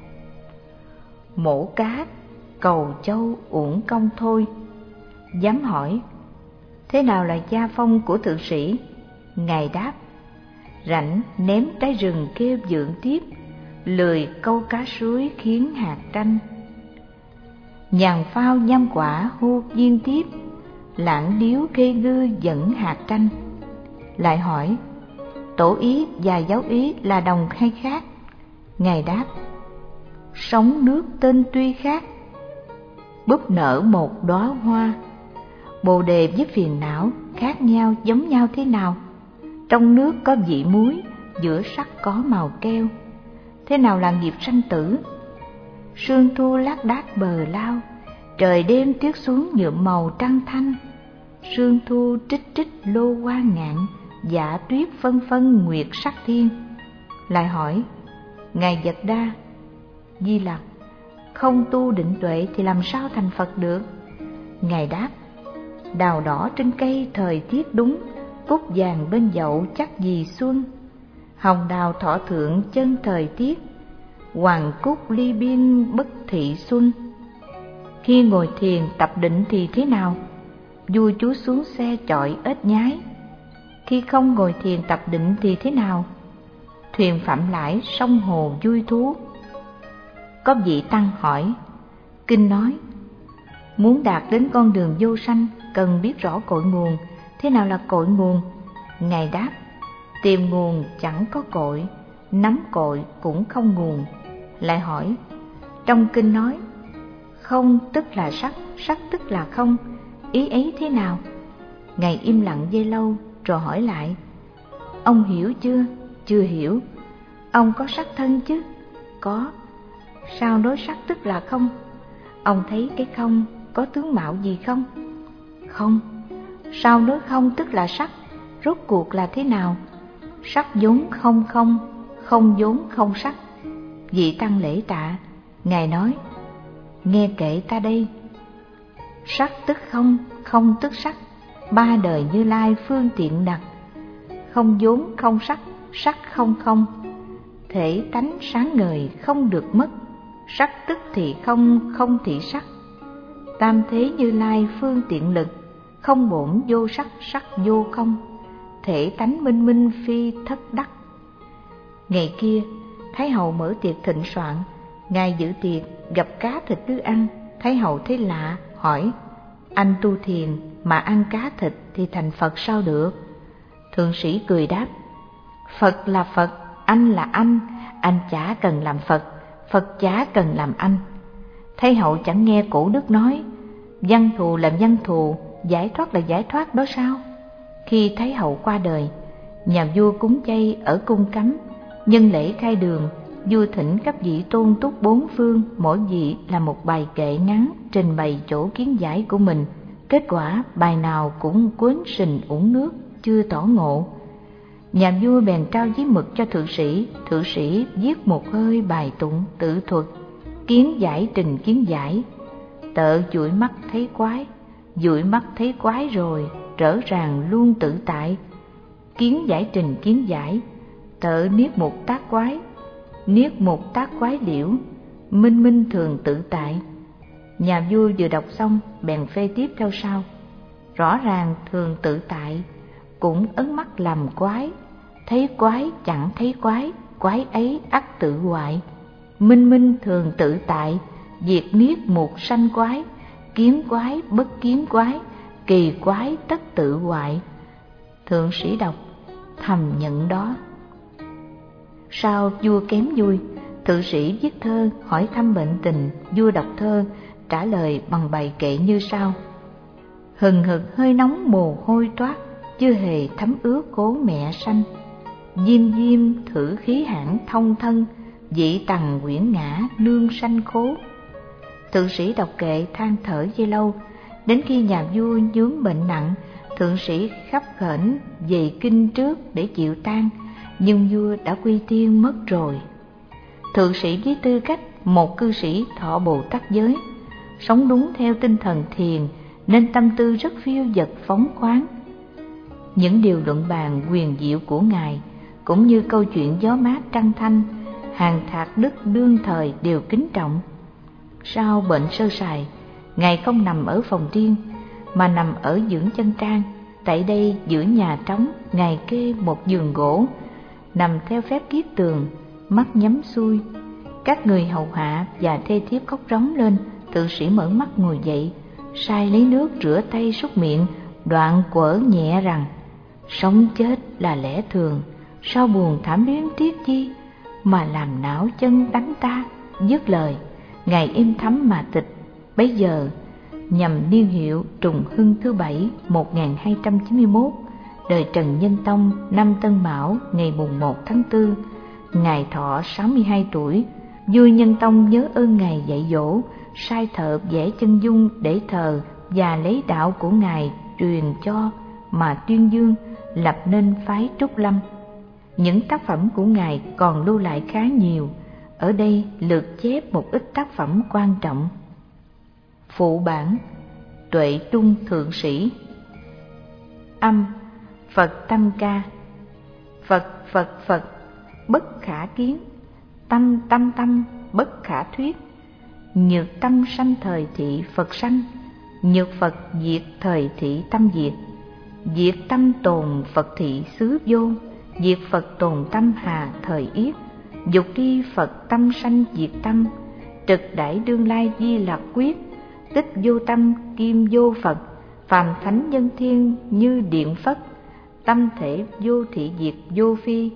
mổ cá cầu châu uổng công thôi. Dám hỏi, thế nào là gia phong của thượng sĩ? Ngài đáp, rảnh ném trái rừng kêu dưỡng tiếp, lười câu cá suối khiến hạt tranh. Nhàn phao nhâm quả hô viên tiếp, lãng điếu khê ngư dẫn hạt tranh. Lại hỏi, tổ ý và giáo ý là đồng hay khác? Ngài đáp, sóng nước tên tuy khác, búp nở một đóa hoa. Bồ đề với phiền não khác nhau giống nhau thế nào? Trong nước có vị muối, giữa sắc có màu keo. Thế nào là nghiệp sanh tử? Sương thu lác đác bờ lao, trời đêm tuyết xuống nhuộm màu trăng thanh. Sương thu trích trích lô hoa ngạn, dạ tuyết phân phân nguyệt sắc thiên. Lại hỏi, ngài Phật Đa, Di Lặc, không tu định tuệ thì làm sao thành Phật được? Ngài đáp, đào đỏ trên cây thời tiết đúng, cúc vàng bên dậu chắc gì xuân. Hồng đào thọ thượng chân thời tiết, hoàng cúc ly biên bất thị xuân. Khi ngồi thiền tập định thì thế nào? Vua chúa xuống xe chọi ếch nhái. Khi không ngồi thiền tập định thì thế nào? Thuyền phạm lãi sông hồ vui thú. Có vị tăng hỏi, kinh nói, muốn đạt đến con đường vô sanh cần biết rõ cội nguồn, thế thế nào là cội nguồn? Ngài đáp, tìm nguồn chẳng có cội, nắm cội cũng không nguồn. Lại hỏi, trong kinh nói không tức là sắc, sắc tức là không, ý ấy thế nào? Ngài im lặng giây lâu rồi hỏi lại, ông hiểu chưa? Chưa hiểu. Ông có sắc thân chứ? Có. Sao nói sắc tức là không? Ông thấy cái không có tướng mạo gì không? Không. Sao nói không tức là sắc? Rốt cuộc là thế nào? Sắc vốn không không, không vốn không sắc. Vị tăng lễ tạ, Ngài nói, nghe kệ ta đây. Sắc tức không, không tức sắc, ba đời Như Lai phương tiện đặt. Không vốn không sắc, sắc không không, thể tánh sáng ngời không được mất. Sắc tức thì không, không thì sắc. Tam thế Như Lai phương tiện lực, không bổn vô sắc, sắc vô không, thể tánh minh minh phi thất đắc. Ngày kia, Thái hậu mở tiệc thịnh soạn, Ngài dự tiệc gặp cá thịt đưa ăn. Thái hậu thấy lạ, hỏi, anh tu thiền mà ăn cá thịt thì thành Phật sao được? Thượng sĩ cười đáp, Phật là Phật, anh là anh, anh chả cần làm Phật, Phật chả cần làm anh. Thái hậu chẳng nghe cổ đức nói, văn thù làm văn thù, giải thoát là giải thoát đó sao? Khi Thái hậu qua đời, nhà vua cúng chay ở cung cấm, nhân lễ khai đường, vua thỉnh các vị tôn túc bốn phương, mỗi vị là một bài kệ ngắn trình bày chỗ kiến giải của mình. Kết quả bài nào cũng quến sình uống nước, chưa tỏ ngộ. Nhà vua bèn trao giấy mực cho thượng sĩ, thượng sĩ viết một hơi bài tụng tự thuật, kiến giải trình kiến giải. Tợ dụi mắt thấy quái, dụi mắt thấy quái rồi, rõ ràng luôn tự tại. Kiến giải trình kiến giải, tợ niết một tác quái, niết một tác quái liễu, minh minh thường tự tại. Nhà vua vừa đọc xong bèn phê tiếp theo sau, rõ ràng thường tự tại, cũng ấn mắt làm quái, thấy quái chẳng thấy quái, quái ấy ắt tự hoại. Minh minh thường tự tại, diệt niết một sanh quái, kiến quái bất kiến quái, kỳ quái tất tự hoại. Thượng sĩ đọc, thầm nhận đó. Sao vua kém vui, thượng sĩ viết thơ hỏi thăm bệnh tình, vua đọc thơ trả lời bằng bài kệ như sau: hừng hực hơi nóng mồ hôi toát, chưa hề thấm ướt cố mẹ sanh. Diêm diêm thử khí hãn thông thân, dị tằng quyển ngã nương sanh khố. Thượng sĩ đọc kệ than thở dây lâu, đến khi nhà vua vướng bệnh nặng, thượng sĩ khắp khểnh về kinh trước để chịu tang, nhưng vua đã quy tiên mất rồi. Thượng sĩ với tư cách một cư sĩ thọ Bồ Tát giới, sống đúng theo tinh thần thiền nên tâm tư rất phiêu dật phóng khoáng. Những điều luận bàn huyền diệu của Ngài cũng như câu chuyện gió mát trăng thanh, hàng thạc đức đương thời đều kính trọng. Sau bệnh sơ sài, Ngài không nằm ở phòng riêng mà nằm ở dưỡng chân trang. Tại đây giữa nhà trống, Ngài kê một giường gỗ, nằm theo phép kiết tường, mắt nhắm xuôi. Các người hầu hạ và thê thiếp khóc rống lên. Thượng sĩ mở mắt ngồi dậy, sai lấy nước rửa tay súc miệng, đoạn quở nhẹ rằng: sống chết là lẽ thường, sao buồn thảm luyến tiếc chi, mà làm não chân tánh ta. Dứt lời, Ngài im thấm mà tịch. Bấy giờ nhằm niên hiệu Trùng Hưng thứ bảy một nghìn hai trăm chín mươi mốt, đời Trần Nhân Tông, năm Tân Mão, ngày mùng một tháng tư, Ngài thọ sáu mươi hai tuổi. Vua Nhân Tông nhớ ơn Ngài dạy dỗ, sai thợ vẽ chân dung để thờ và lấy đạo của Ngài truyền cho mà tuyên dương, lập nên phái Trúc Lâm. Những tác phẩm của Ngài còn lưu lại khá nhiều, ở đây lược chép một ít tác phẩm quan trọng. Phụ bản: Tuệ Trung Thượng Sĩ. Âm: Phật Tâm Ca. Phật Phật Phật bất khả kiến, tâm tâm tâm bất khả thuyết. Nhược tâm sanh thời thị Phật sanh, nhược Phật diệt thời thị tâm diệt. Diệt tâm tồn Phật thị xứ vô, diệt Phật tồn tâm hà thời yết. Dục đi Phật tâm sanh diệt tâm, trực đại đương lai di lạc quyết. Tích vô tâm kim vô Phật, phàm thánh nhân thiên như điện phất, tâm thể vô thị diệt vô phi.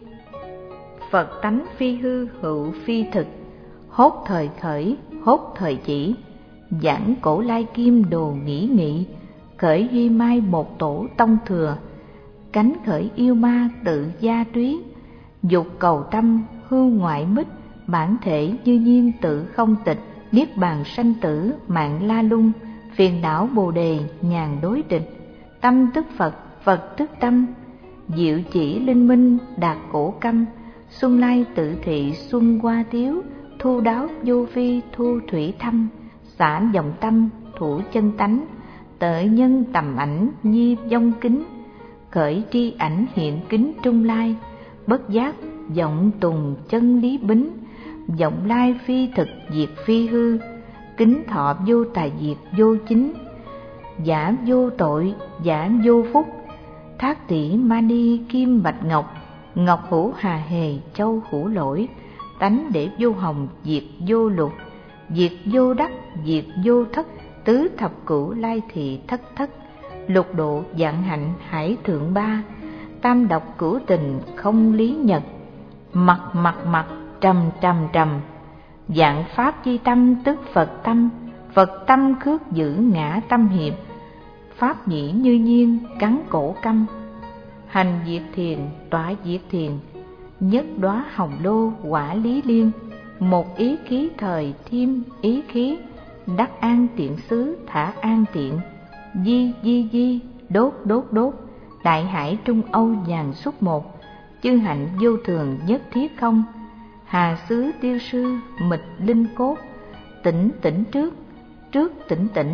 Phật tánh phi hư hữu phi thực, hốt thời khởi hốt thời chỉ. Giảng cổ lai kim đồ nghĩ nghị, khởi duy mai một tổ tông thừa. Cánh khởi yêu ma tự gia túy, dục cầu tâm hưu ngoại mít. Bản thể như nhiên tự không tịch, niết bàn sanh tử mạng la lung. Phiền não bồ đề nhàn đối địch, tâm tức Phật Phật tức tâm. Diệu chỉ linh minh đạt cổ câm, xuân lai tự thị xuân hoa tiếu. Thu đáo vô phi thu thủy thâm, xả dòng tâm thủ chân tánh. Tự nhân tầm ảnh nhi vong kính, khởi tri ảnh hiện kính trung lai. Bất giác vọng tùng chân lý bính, vọng lai phi thực diệt phi hư. Kính thọ vô tài diệt vô chính, giả vô tội giả vô phúc. Thác tỷ mani kim bạch ngọc, ngọc hữu hà hề châu hữu lỗi. Tánh để vô hồng diệt vô lục, diệt vô đắc diệt vô thất. Tứ thập cửu lai thị thất thất, lục độ vạn hạnh hải thượng ba. Tam độc cửu tình không lý nhật, mặt mặt mặt trầm trầm trầm. Dạng pháp chi tâm tức Phật tâm, Phật tâm khước giữ ngã tâm hiệp. Pháp nhĩ như nhiên cắn cổ câm, hành diệt thiền tỏa diệt thiền. Nhất đóa hồng lô quả lý liên, một ý khí thời thêm ý khí. Đắc an tiện xứ thả an tiện, di di di đốt đốt đốt. Đại hải trung âu nhàn xuất một, chư hạnh vô thường nhất thiết không. Hà xứ tiêu sư mịch linh cốt, tỉnh tỉnh trước trước tỉnh tỉnh.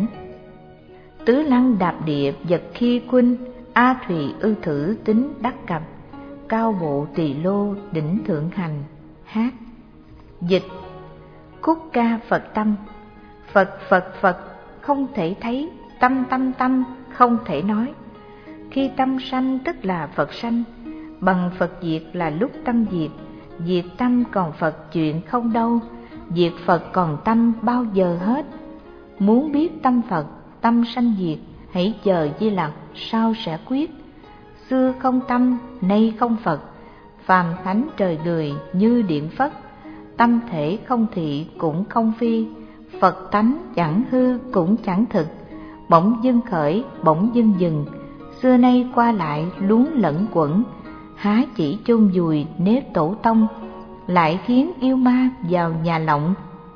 Tứ lăng đạp địa vật khi khuynh, A thùy ư thử tính đắc cập. Cao bộ tỳ lô đỉnh thượng hành. Hát. Dịch. Khúc ca Phật tâm. Phật Phật Phật không thể thấy, tâm tâm tâm không thể nói. Khi tâm sanh tức là Phật sanh, bằng Phật diệt là lúc tâm diệt. Diệt tâm còn Phật chuyện không đâu, diệt Phật còn tâm bao giờ hết. Muốn biết tâm Phật, tâm sanh diệt, hãy chờ Di Lặc sao sẽ quyết. Xưa không tâm, nay không Phật, phàm thánh trời người như điện phất. Tâm thể không thị cũng không phi, Phật tánh chẳng hư cũng chẳng thực. Bỗng dưng khởi, bỗng dưng dừng, xưa nay qua lại luống lẫn quẩn. Há chỉ chôn vùi nếp tổ tông, lại khiến yêu ma vào nhà lộng.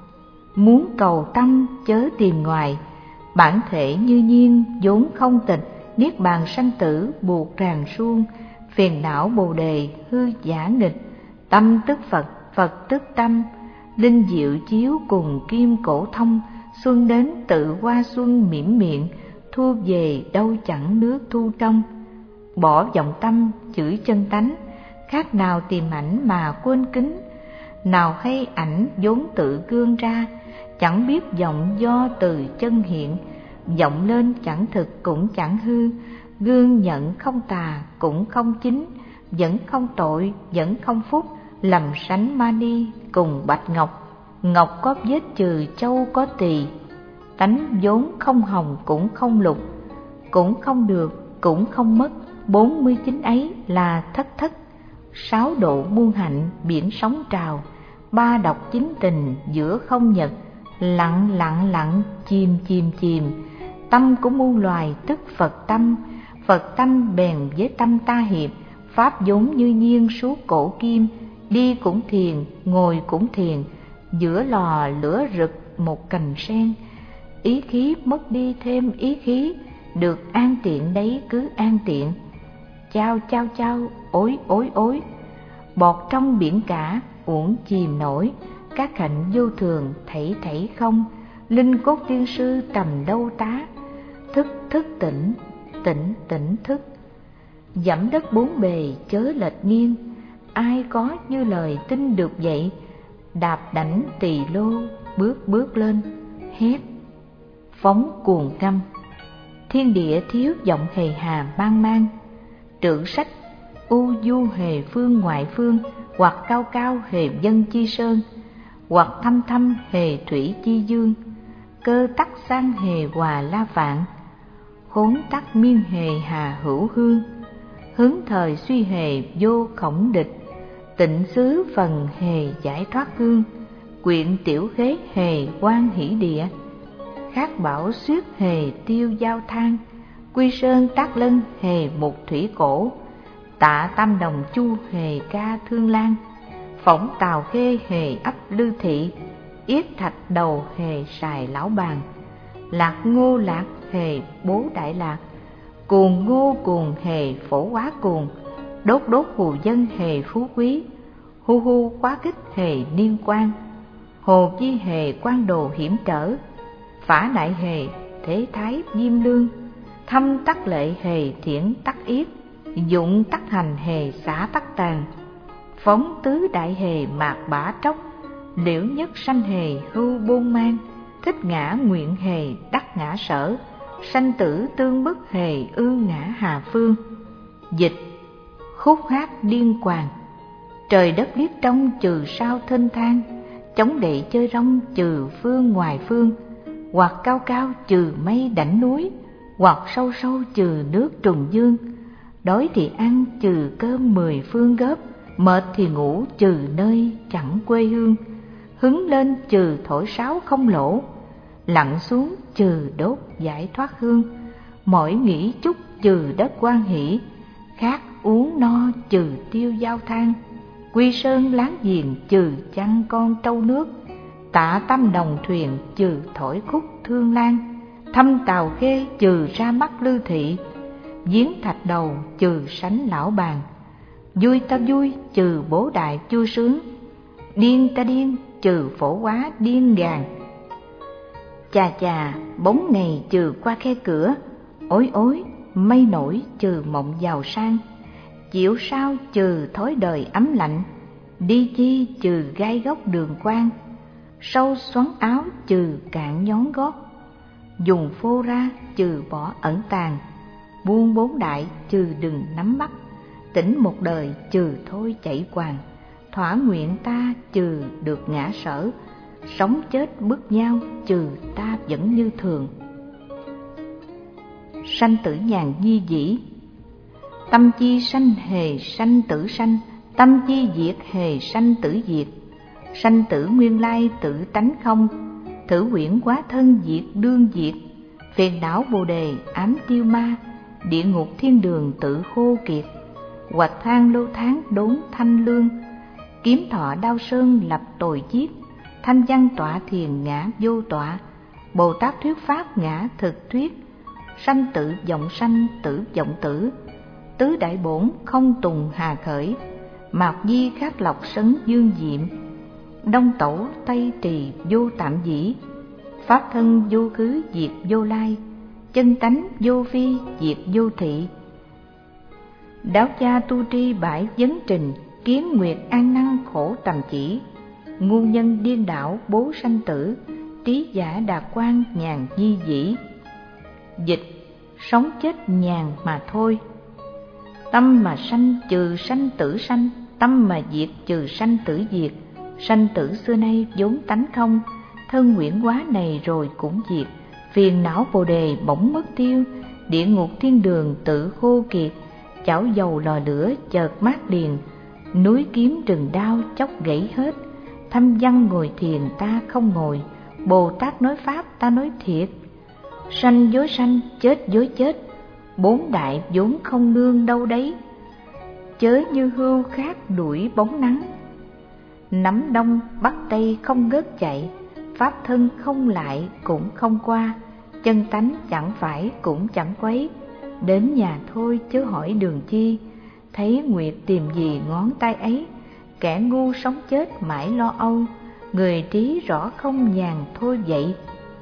Muốn cầu tâm chớ tìm ngoài, bản thể như nhiên vốn không tịch. Niết bàn sanh tử buộc ràng suông, phiền não bồ đề hư giả nghịch. Tâm tức Phật, Phật tức tâm, linh diệu chiếu cùng kim cổ thông. Xuân đến tự hoa xuân mỉm miệng, thu về đâu chẳng nước thu trong. Bỏ vọng tâm chửi chân tánh, khác nào tìm ảnh mà quên kính. Nào hay ảnh vốn tự gương ra, chẳng biết vọng do từ chân hiện. Vọng lên chẳng thực cũng chẳng hư, gương nhận không tà cũng không chính. Vẫn không tội vẫn không phúc, lầm sánh mani cùng bạch ngọc. Ngọc có vết trừ châu có tỳ, tánh vốn không hồng cũng không lục. Cũng không được cũng không mất, bốn mươi chín ấy là thất thất. Sáu độ muôn hạnh biển sóng trào, ba độc chính tình giữa không nhật. Lặng lặng lặng chìm chìm chìm, tâm của muôn loài tức Phật tâm. Phật tâm bèn với tâm ta hiệp, pháp vốn như nhiên suốt cổ kim. Đi cũng thiền, ngồi cũng thiền, giữa lò lửa rực một cành sen. Ý khí mất đi thêm ý khí, được an tiện đấy cứ an tiện. Chao chao chao, ối ối ối, bọt trong biển cả uổng chìm nổi. Các hạnh vô thường thảy thảy không, linh cốt tiên sư tầm đâu tá. Thức thức tỉnh, tỉnh tỉnh thức, dẫm đất bốn bề chớ lệch nghiêng. Ai có như lời tin được vậy, đạp đảnh tỳ lô bước bước lên. Hét. Phóng cuồng ngâm. Thiên địa thiếu giọng hề hà mang mang, trữ sách u du hề phương ngoại phương. Hoặc cao cao hề dân chi sơn, hoặc thâm thâm hề thủy chi dương. Cơ tắc sang hề hòa la vạn, khốn tắc miên hề hà hữu hương. Hứng thời suy hề vô khổng địch, tịnh xứ phần hề giải thoát hương. Quyện tiểu khế hề quan hỷ địa, khát bảo xuyết hề tiêu giao thang. Quy sơn tác lân hề mục thủy cổ, tạ tam đồng chu hề ca thương lan. Phỏng tàu khê hề ấp lư thị, yết thạch đầu hề sài lão bàn. Lạc ngô lạc hề bố đại lạc, cuồng ngô cuồng hề phổ quá cuồng. Đốt đốt hù dân hề phú quý, hu hu quá kích hề niên quan. Hồ chi hề quan đồ hiểm trở, phả đại hề thế thái diêm lương. Thâm tắc lệ hề thiển tắc yết, dụng tắc hành hề xả tắc tàn. Phóng tứ đại hề mạc bả tróc, liễu nhất sanh hề hưu bôn mang. Thích ngã nguyện hề đắc ngã sở, sanh tử tương bức hề ư ngã hà phương. Dịch: khúc hát điên cuồng, trời đất liếc trong trừ sao thênh thang. Chống đậy chơi rong trừ phương ngoài phương, hoặc cao cao trừ mây đảnh núi, hoặc sâu sâu trừ nước trùng dương. Đói thì ăn trừ cơm mười phương góp, mệt thì ngủ trừ nơi chẳng quê hương. Hứng lên trừ thổi sáo không lỗ, lặn xuống trừ đốt giải thoát hương. Mỏi nghĩ chút trừ đất quan hỷ, khát uống no trừ tiêu giao thang. Quy sơn láng giềng trừ chăn con trâu nước, tạ tam đồng thuyền trừ thổi khúc thương lan. Thâm tàu khê trừ ra mắt lư thị, giếng thạch đầu trừ sánh lão bàn. Vui ta vui trừ bố đại chua sướng, điên ta điên trừ phổ quá điên gàn. Chà chà bóng ngày trừ qua khe cửa, ối ối mây nổi trừ mộng giàu sang. Chịu sao trừ thói đời ấm lạnh, đi chi trừ gai góc đường quan. Sâu xoắn áo trừ cạn nhón gót, dùng phô ra trừ bỏ ẩn tàng. Buông bốn đại trừ đừng nắm bắt, tỉnh một đời trừ thôi chạy quàng. Thỏa nguyện ta trừ được ngã sở, sống chết bức nhau trừ ta vẫn như thường. Sanh tử nhàn nhi dĩ, tâm chi sanh hề sanh tử sanh, tâm chi diệt hề sanh tử diệt. Sanh tử nguyên lai tự tánh không, thử quyển quá thân diệt đương diệt. Phiền não bồ đề ám tiêu ma, địa ngục thiên đường tự khô kiệt. Hoạch than lô tháng đốn thanh lương, kiếm thọ đao sơn lập tồi chiết. Thanh văn tọa thiền ngã vô tọa, Bồ Tát thuyết pháp ngã thực thuyết. Sanh tử vọng sanh tử vọng tử, tứ đại bổn không tùng hà khởi. Mạc di khát lộc sấn dương diệm, đông tẩu tây trì vô tạm dĩ. Pháp thân vô khứ diệt vô lai, chân tánh vô vi diệt vô thị. Đáo cha tu tri bãi vấn trình, kiến nguyệt an năng khổ tầm chỉ. Ngu nhân điên đảo bố sanh tử, trí giả đạt quan nhàn nhi dĩ. Dịch: sống chết nhàn mà thôi. Tâm mà sanh trừ sanh tử sanh, tâm mà diệt trừ sanh tử diệt. Sanh tử xưa nay vốn tánh không, thân nguyện hóa này rồi cũng diệt. Phiền não bồ đề bỗng mất tiêu, địa ngục thiên đường tự khô kiệt. Chảo dầu lò lửa chợt mát liền, núi kiếm rừng đao chốc gãy hết. Thâm văn ngồi thiền ta không ngồi, Bồ Tát nói pháp ta nói thiệt. Sanh dối sanh chết dối chết, bốn đại vốn không nương đâu đấy. Chớ như hươu khác đuổi bóng nắng, nắm đông bắt tây không ngớt chạy. Pháp thân không lại cũng không qua, chân tánh chẳng phải cũng chẳng quấy. Đến nhà thôi chớ hỏi đường chi, thấy nguyệt tìm gì ngón tay ấy. Kẻ ngu sống chết mãi lo âu, người trí rõ không nhàn thôi vậy.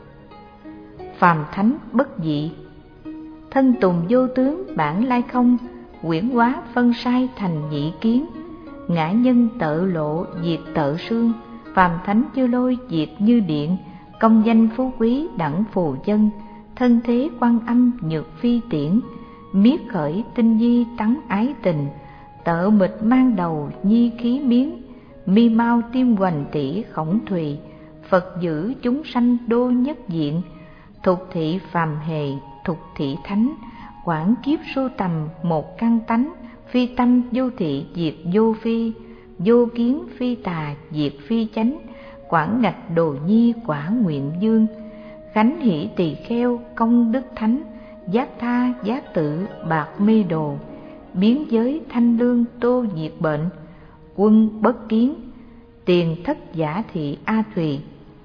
Phàm thánh bất dị, thân tùng vô tướng bản lai không. Quyển hóa phân sai thành nhị kiến, ngã nhân tự lộ diệt tự sương. Phàm thánh chư lôi diệt như điện, công danh phú quý đẳng phù dân. Thân thế quan âm nhược phi tiễn, miết khởi tinh nhi tắng ái tình. Tợ mịch mang đầu nhi khí miếng, mi mau tim hoành tỷ khổng thùy. Phật giữ chúng sanh đô nhất diện, thục thị phàm hề thục thị thánh, quảng kiếp sưu tầm một căn tánh, phi tâm vô thị diệt vô phi, vô kiến phi tà diệt phi chánh, quảng ngạch đồ nhi quả nguyện dương, khánh hỷ tỳ kheo công đức thánh, giác tha giác tự bạc mê đồ, biến giới thanh lương tô diệt bệnh, quân bất kiến, tiền thất giả thị A Thùy,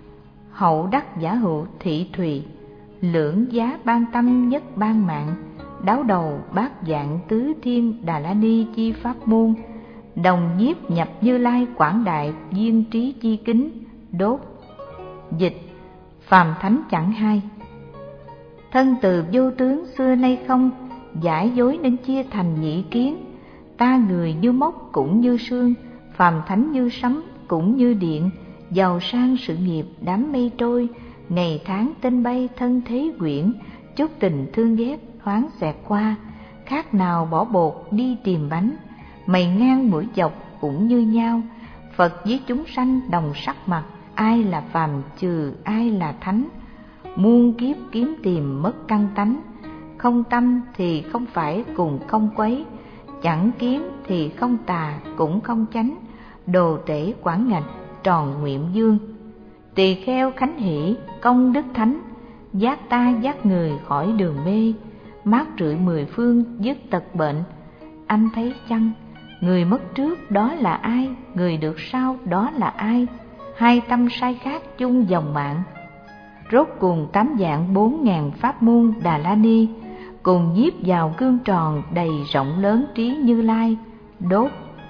hậu đắc giả hữu thị Thùy, lưỡng giá ban tâm nhất ban mạng, đáo đầu bát dạng tứ thiên Đà La Ni chi pháp môn, đồng nhiếp nhập Như Lai quảng đại viên trí chi kính, đốt. Dịch phàm thánh chẳng hai. Thân từ vô tướng xưa nay không, giải dối nên chia thành nhị kiến, ta người như mốc cũng như sương, phàm thánh như sấm cũng như điện, giàu sang sự nghiệp đám mây trôi, ngày tháng tên bay thân thế quyển, chút tình thương ghét thoáng xẹt qua, khác nào bỏ bột đi tìm bánh, mày ngang mũi dọc cũng như nhau, Phật với chúng sanh đồng sắc mặt, ai là phàm trừ ai là thánh, muôn kiếp kiếm tìm mất căn tánh, không tâm thì không phải cùng không quấy, chẳng kiến thì không tà cũng không chánh, đồ tể quảng ngạch tròn nguyện dương, tỳ kheo khánh hỷ công đức thánh, giác ta giác người khỏi đường mê, mát rượi mười phương dứt tật bệnh. Anh thấy chăng, người mất trước đó là ai, người được sau đó là ai, hai tâm sai khác chung dòng mạng. Rốt cùng tám dạng bốn ngàn pháp môn Đà La Ni, cùng nhiếp vào gương tròn đầy rộng lớn trí Như Lai, đốt.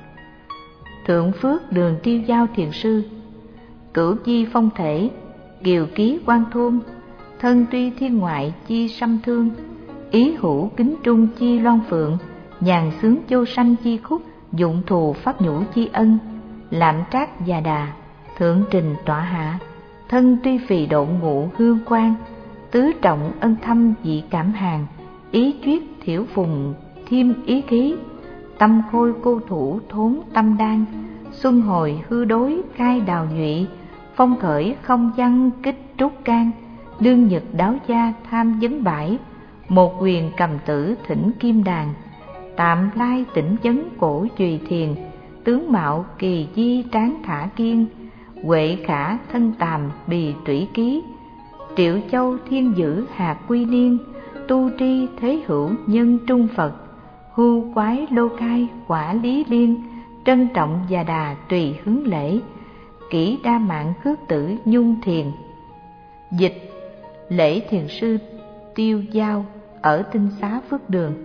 Thượng Phước Đường Tiêu Giao Thiền Sư, cửu chi phong thể, kiều ký quan thôn, thân tuy thiên ngoại chi xăm thương, ý hữu kính trung chi loan phượng, nhàn sướng châu sanh chi khúc, dụng thù pháp nhũ chi ân, lạm trác già đà, thượng trình tọa hạ, thân tuy phì độ ngụ hương quan, tứ trọng ân thâm dị cảm hàng, ý chuyết thiểu phùng thêm ý khí, tâm khôi cô thủ thốn tâm đan, xuân hồi hư đối khai đào nhụy, phong khởi không văn kích trúc can, đương nhật đáo gia tham vấn bãi, một quyền cầm tử thỉnh kim đàn, tạm lai tỉnh vấn cổ trùy thiền, tướng mạo kỳ di tráng thả kiên, huệ khả thân tàm bì tủy ký, triệu châu thiên dữ hạt quy niên, tu tri thế hữu nhân trung Phật, hưu quái lô cai quả lý liên, trân trọng già đà tùy hướng lễ, kỹ đa mạng khước tử nhung thiền. Dịch lễ thiền sư Tiêu Giao ở Tinh Xá Phước Đường.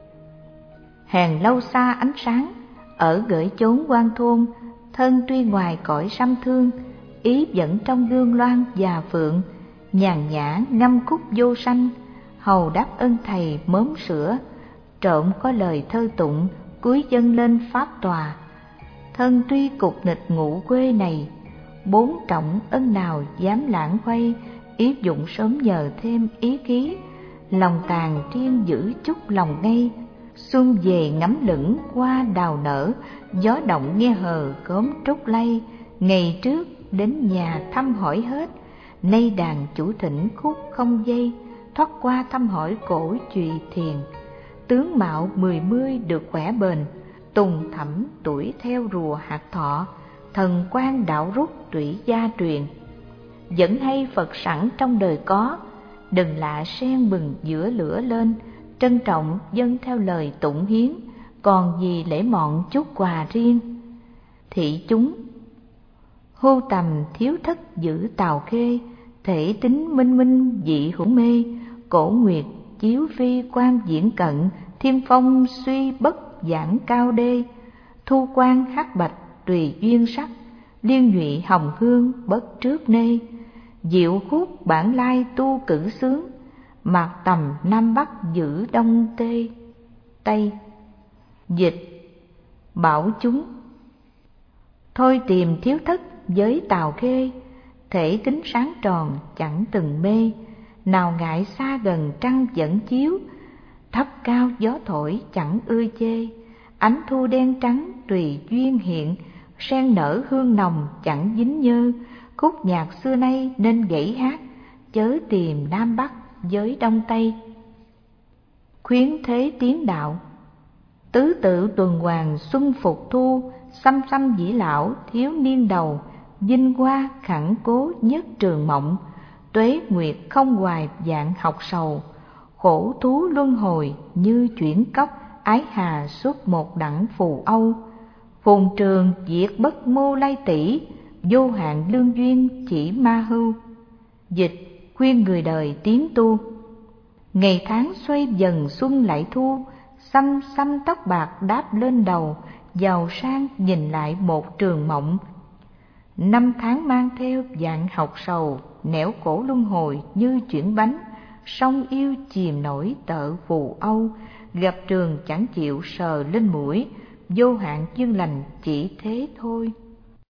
Hèn lâu xa ánh sáng, ở gửi chốn quan thôn, thân tuy ngoài cõi sâm thương, ý vẫn trong gương loan già phượng, nhàn nhã ngâm khúc vô sanh, hầu đáp ơn thầy mớm sữa, trộm có lời thơ tụng, cúi dâng lên pháp tòa. Thân tuy cục nịch ngủ quê này, bốn trọng ân nào dám lãng quay, ý dụng sớm nhờ thêm ý khí, lòng tàn riêng giữ chút lòng ngây, xuân về ngắm lửng hoa đào nở, gió động nghe hờ gốm trúc lay, ngày trước đến nhà thăm hỏi hết, nay đàn chủ thỉnh khúc không dây, thoát qua thăm hỏi cổ trùy thiền, tướng mạo mười mươi được khỏe bền, tùng thẩm tuổi theo rùa hạt thọ, thần quan đạo rút tủy gia truyền. Vẫn hay Phật sẵn trong đời có, đừng lạ sen bừng giữa lửa lên, trân trọng dâng theo lời tụng hiến, còn gì lễ mọn chút quà riêng. Thị chúng hưu tầm thiếu thất giữ tào khê, thể tính minh minh dị hữu mê, cổ nguyệt chiếu phi quan diễn cận, thiên phong suy bất giảng cao đê, thu quan hắc bạch tùy duyên sắc, liên nhụy hồng hương bất trước nê, diệu khúc bản lai tu cử sướng, mạc tầm nam bắc giữ đông tê tây. Dịch bảo chúng thôi tìm thiếu thất với tào khê, thể tính sáng tròn chẳng từng mê, nào ngại xa gần trăng vẫn chiếu, thấp cao gió thổi chẳng ưa chê, ánh thu đen trắng tùy duyên hiện, sen nở hương nồng chẳng dính nhơ, khúc nhạc xưa nay nên gãy hát, chớ tìm nam bắc giới đông tây. khuyến thế tiến đạo. Tứ tự tuần hoàn xuân phục thu, xăm xăm dĩ lão thiếu niên đầu, vinh hoa khẳng cố nhất trường mộng, tuế nguyệt không hoài dạng học sầu, khổ thú luân hồi như chuyển cốc, ái hà suốt một đẳng phù âu. Phồn trường diệt bất mô lai tỷ, vô hạn lương duyên chỉ ma hưu. Dịch khuyên người đời tiến tu. Ngày tháng xoay dần xuân lại thu, xăm xăm tóc bạc đáp lên đầu, giàu sang nhìn lại một trường mộng. Năm tháng mang theo dạng học sầu, nẻo cổ luân hồi như chuyển bánh, sông yêu chìm nổi tợ phù âu, gặp trường chẳng chịu sờ lên mũi, vô hạn duyên lành chỉ thế thôi.